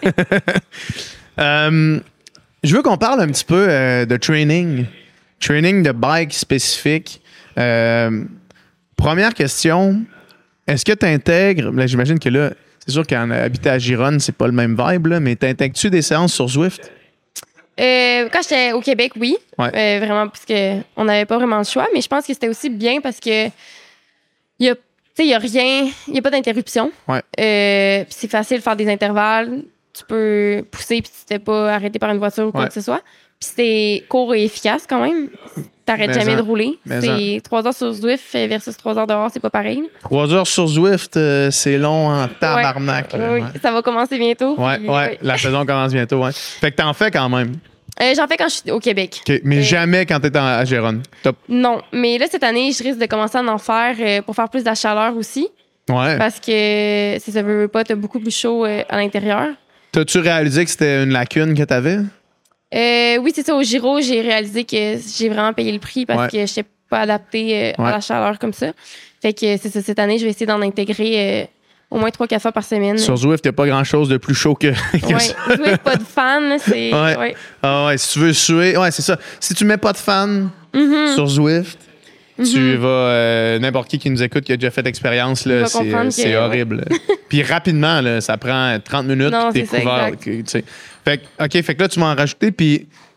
S1: Je veux qu'on parle un petit peu de training de bike spécifique. Première question, est-ce que tu intègres, j'imagine que là, c'est sûr qu'en habitant à Gironne, c'est pas le même vibe, là, mais t'intègres-tu des séances sur Zwift?
S2: Quand j'étais au Québec, oui.
S1: Ouais.
S2: Vraiment, parce qu'on n'avait pas vraiment le choix, mais je pense que c'était aussi bien parce que il y a rien, il n'y a pas d'interruption.
S1: Ouais.
S2: Puis c'est facile de faire des intervalles. Tu peux pousser puis tu t'es pas arrêté par une voiture ou quoi que ce soit. Puis c'est court et efficace quand même. T'arrêtes jamais de rouler. C'est 3 heures sur Zwift versus 3 heures dehors, c'est pas pareil.
S1: 3 heures sur Zwift, c'est long en tabarnak.
S2: Oui, ça va commencer bientôt.
S1: Ouais, la saison commence bientôt. Ouais. Fait que t'en fais quand même.
S2: J'en fais quand je suis au Québec.
S1: Okay, mais jamais quand t'es à Gironne. Top.
S2: Non, mais là, cette année, je risque de commencer à en faire pour faire plus de la chaleur aussi.
S1: Ouais.
S2: Parce que si ça veut pas, t'as beaucoup plus chaud à l'intérieur.
S1: T'as-tu réalisé que c'était une lacune que t'avais?
S2: Oui, c'est ça. Au Giro, j'ai réalisé que j'ai vraiment payé le prix parce que je n'étais pas adaptée à la chaleur comme ça. Fait que c'est ça. Cette année, je vais essayer d'en intégrer au moins 3-4 fois par semaine.
S1: Sur Zwift, il n'y a pas grand-chose de plus chaud que ça.
S2: Zwift, pas de fan. C'est...
S1: Ah ouais, si tu veux suer... Ouais, c'est ça. Si tu mets pas de fan sur Zwift, tu vas... n'importe qui nous écoute qui a déjà fait l'expérience, là, c'est horrible. Puis rapidement, là, ça prend 30 minutes, puis t'es couvert. Fait que là, tu m'as en rajouté, puis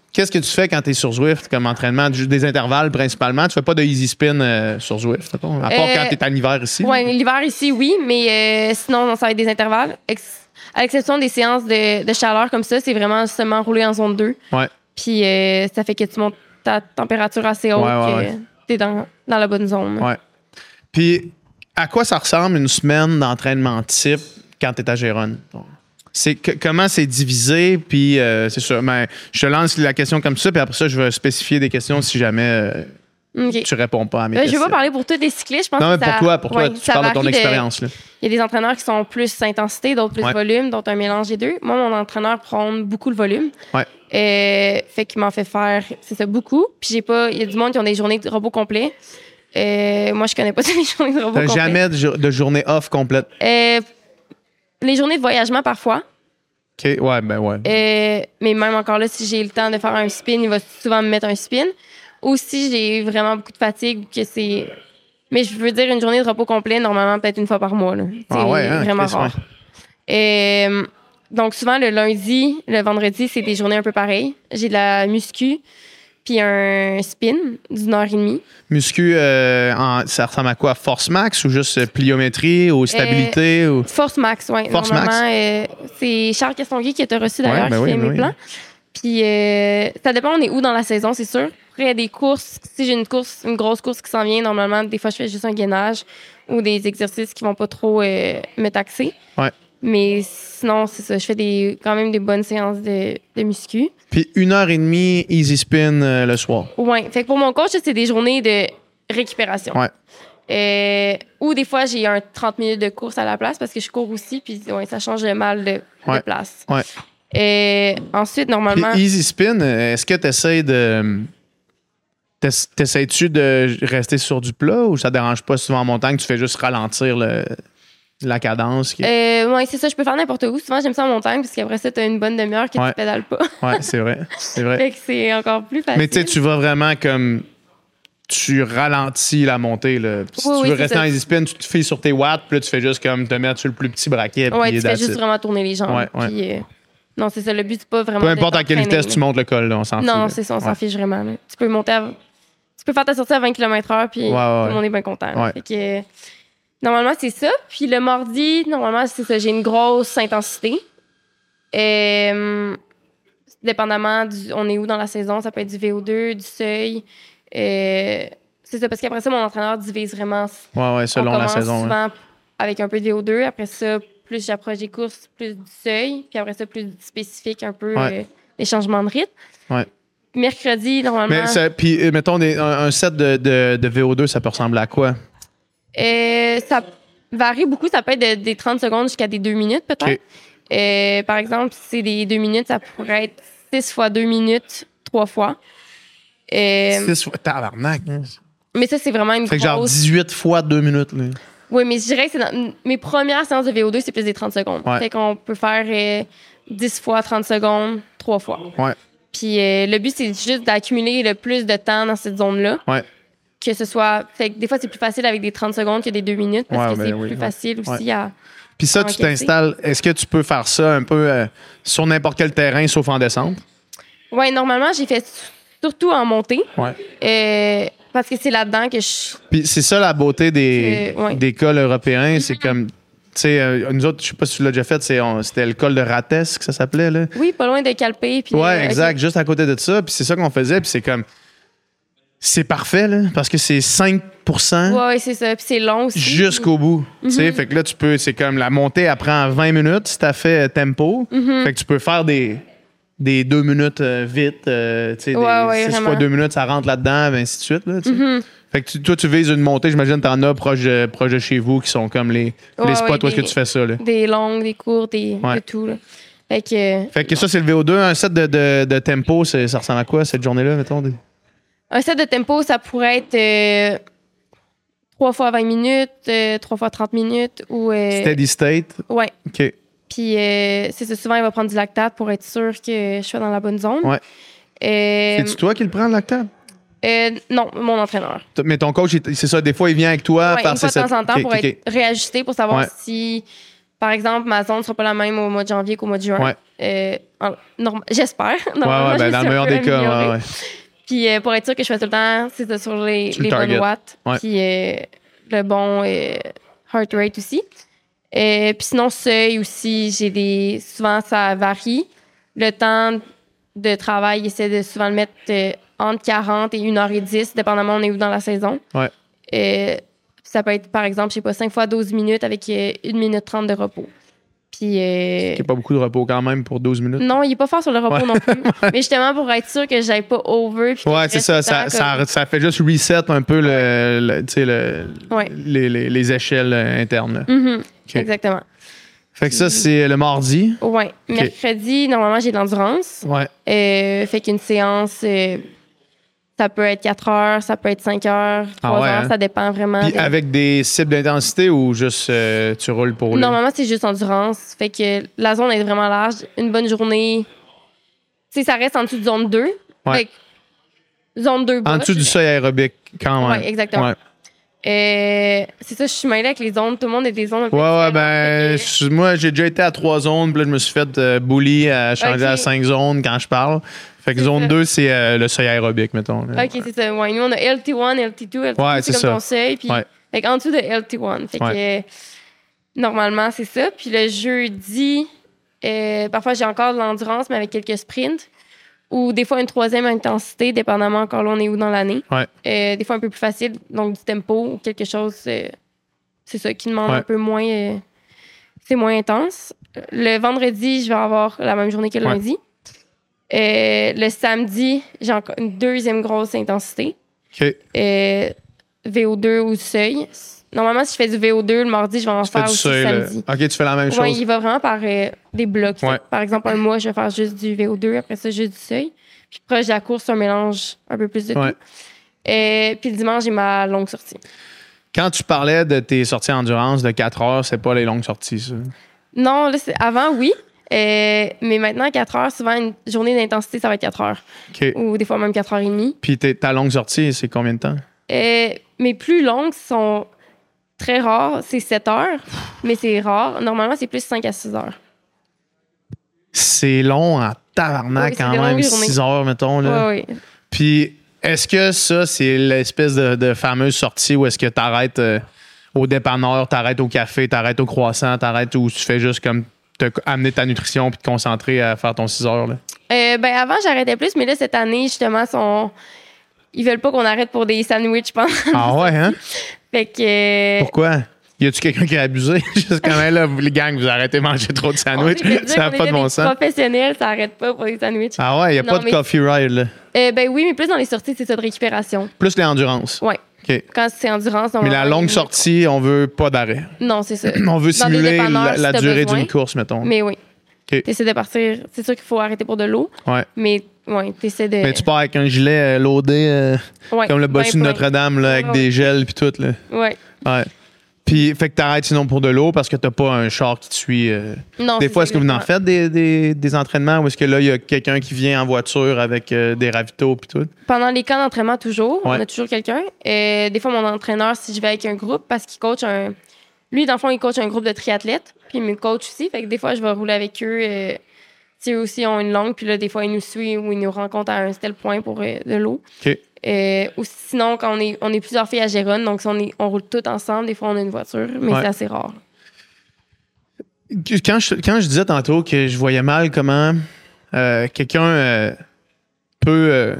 S1: Qu'est-ce que tu fais quand tu es sur Zwift comme entraînement? Des intervalles principalement? Tu fais pas de easy spin sur Zwift, mettons, à part quand tu es en hiver ici?
S2: Oui, l'hiver ici, oui, mais sinon, non, ça va être des intervalles. À l'exception des séances de chaleur comme ça, c'est vraiment seulement rouler en zone 2.
S1: Ouais.
S2: Puis ça fait que tu montes ta température assez haute, que tu es dans la bonne zone.
S1: Ouais. Puis à quoi ça ressemble une semaine d'entraînement type quand tu es à Gérone? Comment c'est divisé, puis c'est sûr. Mais je te lance la question comme ça, puis après ça, je vais spécifier des questions si jamais tu réponds pas à mes questions.
S2: Je vais pas parler pour tous les cyclistes. Je pense
S1: non, mais
S2: que
S1: pour toi, tu parles de ton expérience. Il
S2: y a des entraîneurs qui sont plus intensité, d'autres plus volume, d'autres un mélange des deux. Moi, mon entraîneur prône beaucoup le volume.
S1: Ouais.
S2: Fait qu'il m'en fait faire, c'est ça, beaucoup. Puis il y a du monde qui ont des journées de repos complets. Moi, je connais pas toutes les journées de repos complets.
S1: Jamais de journée off complète?
S2: Les journées de voyagement, parfois.
S1: OK, ouais.
S2: Mais même encore là, si j'ai le temps de faire un spin, il va souvent me mettre un spin. Ou si j'ai vraiment beaucoup de fatigue, que c'est... Mais je veux dire, une journée de repos complet, normalement, peut-être une fois par mois. C'est vraiment rare. Donc, souvent, le lundi, le vendredi, c'est des journées un peu pareilles. J'ai de la muscu, puis un spin d'1h30.
S1: Muscu, ça ressemble à quoi? Force max ou juste pliométrie ou stabilité? Ou...
S2: Force max, oui.
S1: Force max?
S2: C'est Charles Castonguay qui t'a reçu d'ailleurs, qui fait mes plans. Puis ça dépend, on est où dans la saison, c'est sûr. Après, il y a des courses. Si j'ai une grosse course qui s'en vient, normalement, des fois, je fais juste un gainage ou des exercices qui vont pas trop me taxer.
S1: Ouais.
S2: Mais sinon, c'est ça. Je fais quand même des bonnes séances de muscu.
S1: Puis 1h30 easy spin le soir.
S2: Oui. Fait que pour mon coach, c'est des journées de récupération.
S1: Ouais.
S2: Ou des fois, j'ai un 30 minutes de course à la place parce que je cours aussi. Puis ça change le mal de place.
S1: Ouais.
S2: Ensuite, normalement...
S1: Puis easy spin, est-ce que tu essaies de... T'essaies-tu de rester sur du plat ou ça te dérange pas souvent en montagne, tu fais juste ralentir la cadence?
S2: Oui, c'est ça. Je peux faire n'importe où. Souvent, j'aime ça en montagne parce qu'après ça, tu as une bonne demi-heure que tu pédales pas.
S1: Oui, c'est vrai. C'est vrai.
S2: Fait que c'est encore plus facile.
S1: Mais tu sais, tu vas vraiment comme... Tu ralentis la montée. Là. Si tu veux rester en easy spin, tu te fies sur tes watts, puis là, tu fais juste comme te mettre sur le plus petit braquet.
S2: Oui, tu fais juste vraiment tourner les jambes. Puis, non, c'est ça. Le but, c'est pas vraiment...
S1: Peu importe à quelle vitesse tu montes le col, là, on s'en fiche.
S2: Non, c'est ça. On s'en fiche vraiment. Là. Tu peux monter Tu peux faire ta sortie à 20 km/h, puis tout le monde est bien content. Fait que, normalement, c'est ça. Puis le mardi, normalement, c'est ça. J'ai une grosse intensité. Dépendamment, on est où dans la saison, ça peut être du VO2, du seuil. C'est ça, parce qu'après ça, mon entraîneur divise vraiment.
S1: Oui, selon la saison.
S2: Souvent avec un peu de VO2. Après ça, plus j'approche des courses, plus du seuil. Puis après ça, plus spécifique, un peu les changements de rythme.
S1: Ouais.
S2: Mercredi, normalement.
S1: Puis, mettons, un set de VO2, ça peut ressembler à quoi?
S2: Ça varie beaucoup. Ça peut être des 30 secondes jusqu'à des 2 minutes, peut-être. Okay. Par exemple, si c'est des 2 minutes, ça pourrait être 6 fois 2 minutes, 3 fois.
S1: 6 fois... Tabarnak!
S2: Mais ça, c'est vraiment une grosse...
S1: Fait que genre 18 fois 2 minutes, là.
S2: Oui, mais je dirais que c'est dans mes premières séances de VO2, c'est plus des 30 secondes.
S1: Ouais.
S2: Fait qu'on peut faire 10 fois 30 secondes, 3 fois.
S1: Ouais.
S2: Puis le but, c'est juste d'accumuler le plus de temps dans cette zone-là.
S1: Ouais.
S2: Que ce soit... Fait que des fois, c'est plus facile avec des 30 secondes que des 2 minutes parce que c'est plus facile aussi à...
S1: Puis ça, tu t'installes... Est-ce que tu peux faire ça un peu sur n'importe quel terrain, sauf en descente?
S2: Oui, normalement, j'ai fait surtout en montée.
S1: Ouais.
S2: Parce que c'est là-dedans que je...
S1: Puis c'est ça la beauté des cols européens. C'est comme... Tu sais, nous autres, je sais pas si tu l'as déjà fait, c'était le col de Rates que ça s'appelait, là.
S2: Oui, pas loin de Calpé. Puis,
S1: exact. Juste à côté de ça. Puis c'est ça qu'on faisait. Puis c'est comme... C'est parfait, là, parce que c'est 5
S2: Oui, c'est ça. Puis c'est long aussi.
S1: Jusqu'au bout. Tu sais, fait que là, tu peux... C'est comme la montée, elle prend 20 minutes si t'as fait tempo. Fait que tu peux faire des 2 minutes vite. Tu sais, 6 fois 2 minutes, ça rentre là-dedans, et ainsi de suite, là, tu sais. Fait que toi, tu vises une montée, j'imagine, t'en as proche de chez vous qui sont comme les spots où est-ce que tu fais ça, là.
S2: Des longues, des courtes, de tout, là. Fait que
S1: ça, c'est le VO2. Un set de tempo, ça ressemble à quoi, cette journée-là, mettons?
S2: Un set de tempo, ça pourrait être 3 fois 20 minutes, 3 fois 30 minutes ou...
S1: Steady state?
S2: Ouais.
S1: OK.
S2: Puis, c'est ça, souvent, il va prendre du lactate pour être sûr que je sois dans la bonne zone.
S1: Ouais. C'est-tu toi qui le prends, le lactate?
S2: Non, mon entraîneur.
S1: Mais ton coach, c'est ça, des fois, il vient avec toi
S2: faire ses... de temps en temps pour être réajusté, pour savoir si par exemple, ma zone ne sera pas la même au mois de janvier qu'au mois de juin. J'espère.
S1: Dans le meilleur des cas.
S2: Puis pour être sûr que je fais tout le temps, c'est ça, sur les bonnes watts. Puis le bon heart rate aussi. Puis sinon, seuil aussi, souvent, ça varie. Le temps de travail, j'essaie de souvent le mettre entre 40 et 1h10, dépendamment on est où dans la saison. Ça peut être, par exemple, je sais pas, 5 fois 12 minutes avec 1 minute 30 de repos. Puis.
S1: Il n'y a pas beaucoup de repos quand même pour 12 minutes.
S2: Non, il n'est pas fort sur le repos non plus. Mais justement, pour être sûr que je n'aille pas over.
S1: C'est ça. Ça fait juste reset un peu les échelles internes.
S2: Okay. Exactement.
S1: Fait que ça, c'est le mardi.
S2: Oui. Mercredi, normalement, j'ai de l'endurance. Fait qu'une séance, ça peut être 4 heures, ça peut être 5 heures, 3 heures, ça dépend vraiment.
S1: Puis avec des cibles d'intensité ou juste tu roules pour lui?
S2: Normalement, c'est juste endurance. Fait que la zone est vraiment large. Une bonne journée, tu sais, ça reste en dessous de zone 2. Fait que zone 2 bas.
S1: En dessous du seuil aérobique, quand même.
S2: Oui, exactement. C'est ça, je suis mêlée avec les zones. Tout le monde a des zones un peu différentes.
S1: Moi, j'ai déjà été à 3 zones, puis là, je me suis fait bully à changer à 5 zones quand je parle. Fait que zone 2, c'est le seuil aérobique, mettons. Là.
S2: OK, c'est ça. Ouais, nous, on a LT1, LT2, LT2, c'est comme ton seuil. Puis, fait en dessous de LT1. Fait que normalement, c'est ça. Puis le jeudi, parfois, j'ai encore de l'endurance, mais avec quelques sprints. Ou des fois, une 3e intensité, dépendamment encore là, on est où dans l'année. Des fois, un peu plus facile, donc du tempo ou quelque chose, c'est ça, qui demande un peu moins... c'est moins intense. Le vendredi, je vais avoir la même journée que le lundi. Le samedi, j'ai encore une 2e grosse intensité. VO2 ou seuil. Normalement, si je fais du VO2 le mardi, je vais en faire aussi le samedi.
S1: OK, tu fais la même chose.
S2: Oui, il va vraiment par des blocs. Par exemple, un mois, je vais faire juste du VO2, après ça, juste du seuil. Puis proche de la course, un mélange un peu plus de tout. Puis le dimanche, j'ai ma longue sortie.
S1: Quand tu parlais de tes sorties endurance de 4 heures, c'est pas les longues sorties, ça?
S2: Non, là, avant, oui. Mais maintenant, 4 heures, souvent, une journée d'intensité, ça va être 4 heures. Ou des fois même 4 heures et demie.
S1: Puis ta longue sortie, c'est combien de temps?
S2: Mes plus longues sont très rares. C'est 7 heures, mais c'est rare. Normalement, c'est plus 5 à 6 heures.
S1: C'est long en tabarnak quand même, 6 heures, mettons. Là.
S2: Oui.
S1: Puis, est-ce que ça, c'est l'espèce de fameuse sortie où est-ce que t'arrêtes au dépanneur, t'arrêtes au café, t'arrêtes au croissant, t'arrêtes où tu fais juste comme amener ta nutrition puis te concentrer à faire ton 6 heures? Là?
S2: Avant, j'arrêtais plus, mais là, cette année, justement, ils veulent pas qu'on arrête pour des sandwichs, je pense.
S1: Ah ouais, hein?
S2: Fait que...
S1: Pourquoi? Y a-tu quelqu'un qui a abusé? Juste quand même, là, les gangs, vous arrêtez de manger trop de sandwichs. Ça n'a pas de bon sens.
S2: Professionnels, ça arrête pas pour les sandwichs.
S1: Ah ouais, y a pas de coffee ride, là?
S2: Oui, mais plus dans les sorties, c'est ça, de récupération.
S1: Plus les endurances?
S2: Oui.
S1: Okay.
S2: Quand c'est endurance, on
S1: mais la longue sortie, on veut pas d'arrêt.
S2: Non, c'est ça.
S1: On veut simuler la durée d'une course, mettons.
S2: Mais oui. Okay. T'essaies de partir. C'est sûr qu'il faut arrêter pour de l'eau. Mais t'essaies de.
S1: Mais tu pars avec un gilet loadé, comme le bossu de Notre-Dame, là, avec des gels puis tout. Là.
S2: Ouais.
S1: Puis, fait que t'arrêtes sinon pour de l'eau parce que t'as pas un char qui te suit.
S2: Non,
S1: des fois, est-ce que vous en faites des entraînements ou est-ce que là, il y a quelqu'un qui vient en voiture avec des ravitaux puis tout?
S2: Pendant les camps d'entraînement, toujours. On a toujours quelqu'un. Des fois, mon entraîneur, si je vais avec un groupe, parce qu'il coach Lui, dans le fond, il coach un groupe de triathlètes. Puis il me coach aussi. Fait que des fois, je vais rouler avec eux. Si eux aussi ont une longue. Puis là, des fois, ils nous suivent ou ils nous rencontrent à un tel point pour de l'eau.
S1: OK.
S2: Ou sinon, quand on est plusieurs filles à Géronne, donc si on roule toutes ensemble, des fois on a une voiture, mais c'est assez rare.
S1: Quand je disais tantôt que je voyais mal comment quelqu'un peut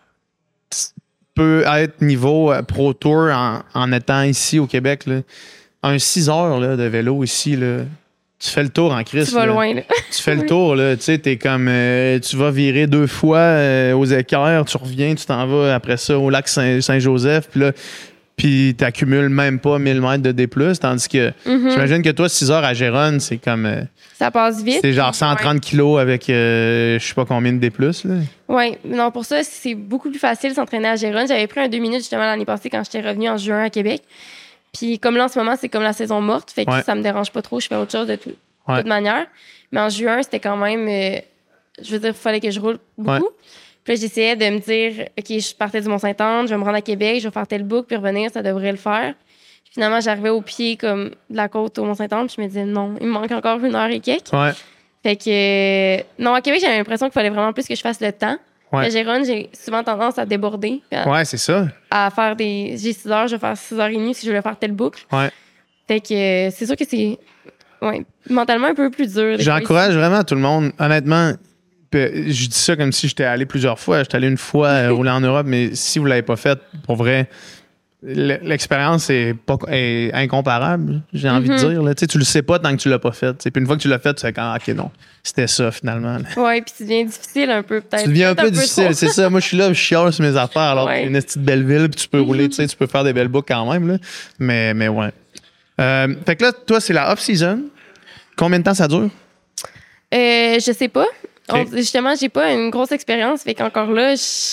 S1: être niveau Pro Tour en étant ici au Québec, là, un 6 heures là, de vélo ici, là, tu fais le tour en Christ.
S2: Tu vas loin, là.
S1: Tu fais le tour, là. Tu sais, t'es comme... tu vas virer 2 fois aux Équerres, tu reviens, tu t'en vas après ça au lac Saint-Joseph, puis là, t'accumules même pas 1000 mètres de D+, tandis que j'imagine que toi, 6 heures à Géronne, c'est comme...
S2: ça passe vite.
S1: C'est genre 130 kilos avec je sais pas combien de D+, là.
S2: Oui, non, pour ça, c'est beaucoup plus facile de s'entraîner à Géronne. J'avais pris un 2 minutes, justement, l'année passée, quand j'étais revenue en juin à Québec. Puis comme là, en ce moment, c'est comme la saison morte, fait que ça me dérange pas trop. Je fais autre chose de toute manière. Mais en juin, c'était quand même... je veux dire, il fallait que je roule beaucoup. Puis là, j'essayais de me dire, OK, je partais du Mont-Sainte-Anne, je vais me rendre à Québec, je vais faire tel book, puis revenir, ça devrait le faire. Finalement, j'arrivais au pied comme de la côte au Mont-Saint-Anne, puis je me disais non, il me manque encore 1 heure et quelques.
S1: Ouais.
S2: Fait que non, à Québec, j'avais l'impression qu'il fallait vraiment plus que je fasse le temps.
S1: Ouais.
S2: À Géronne, j'ai souvent tendance à déborder.
S1: Ouais, c'est ça.
S2: À faire j'ai 6 heures, je vais faire 6h30 si je voulais faire telle boucle.
S1: Ouais.
S2: Fait que c'est sûr que c'est mentalement un peu plus dur.
S1: J'encourage vraiment tout le monde. Honnêtement, je dis ça comme si j'étais allé plusieurs fois. J'étais allé une fois rouler en Europe, mais si vous ne l'avez pas fait, pour vrai, l'expérience est incomparable, j'ai envie de dire. Là. Tu le sais pas tant que tu l'as pas fait. Puis une fois que tu l'as fait, tu sais quand, OK, non, c'était ça finalement.
S2: Oui, puis tu deviens difficile un peu peut-être.
S1: Tu deviens un peu difficile, c'est ça. Moi, je suis là, je chiale sur mes affaires, alors que c'est une petite belle ville, puis tu peux rouler, tu peux faire des belles boucles quand même. Là. Mais ouais. Fait que là, toi, c'est la off-season. Combien de temps ça dure?
S2: Je sais pas.
S1: Okay.
S2: Justement, j'ai pas une grosse expérience, fait qu'encore là,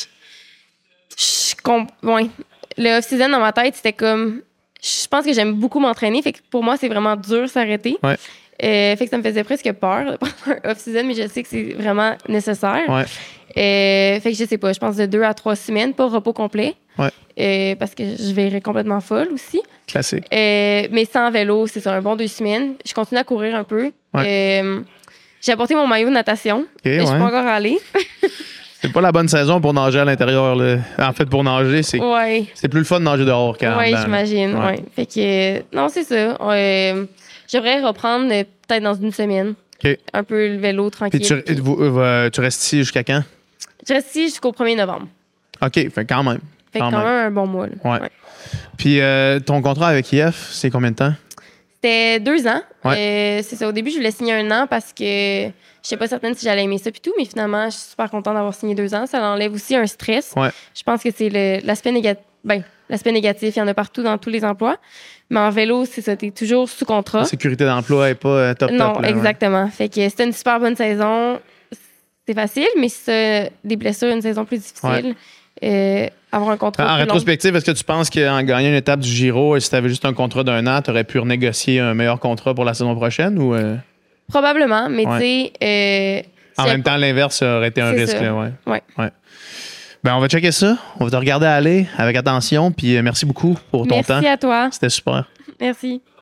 S2: le off-season dans ma tête, c'était comme... Je pense que j'aime beaucoup m'entraîner, fait que pour moi, c'est vraiment dur s'arrêter.
S1: Ouais.
S2: Fait que ça me faisait presque peur de prendre un off-season, mais je sais que c'est vraiment nécessaire.
S1: Ouais.
S2: Fait que je sais pas, je pense de 2 à 3 semaines, pas repos complet.
S1: Ouais.
S2: Parce que je verrais complètement folle aussi.
S1: Classique.
S2: Mais sans vélo, c'est ça, un bon 2 semaines. Je continue à courir un peu.
S1: Ouais.
S2: J'ai apporté mon maillot de natation.
S1: Okay,
S2: Je suis pas encore allée.
S1: C'est pas la bonne saison pour nager à l'intérieur. Là. En fait, pour nager, c'est plus le fun de nager dehors qu'en dedans.
S2: Oui, j'imagine. Ouais. Fait que, non, c'est ça. J'aimerais reprendre peut-être dans une semaine.
S1: Okay.
S2: Un peu le vélo tranquille.
S1: Puis tu restes ici jusqu'à quand?
S2: Je reste ici jusqu'au 1er novembre.
S1: OK, fait quand même.
S2: Fait quand même un bon mois. Là.
S1: Ouais. Puis ton contrat avec IF, c'est combien de temps?
S2: C'était 2 ans.
S1: Ouais.
S2: C'est ça. Au début, je voulais signer 1 an parce que je n'étais pas certaine si j'allais aimer ça puis tout, mais finalement, je suis super contente d'avoir signé 2 ans. Ça enlève aussi un stress.
S1: Ouais.
S2: Je pense que c'est l'aspect négatif. L'aspect négatif, il y en a partout dans tous les emplois. Mais en vélo, c'est ça, t'es toujours sous contrat.
S1: La sécurité d'emploi n'est pas top.
S2: Non,
S1: là,
S2: exactement. Fait que c'était une super bonne saison. C'est facile, mais si t'as des blessures, une saison plus difficile, avoir un contrat
S1: en rétrospective, est-ce que tu penses qu'en gagnant une étape du Giro, si tu avais juste un contrat d'1 an, tu aurais pu renégocier un meilleur contrat pour la saison prochaine? Ou
S2: Probablement, mais tu sais...
S1: en même temps, l'inverse aurait été un risque. Là,
S2: ouais.
S1: Ben, on va checker ça. On va te regarder aller avec attention. Puis merci beaucoup pour ton temps.
S2: Merci à toi.
S1: C'était super.
S2: Merci.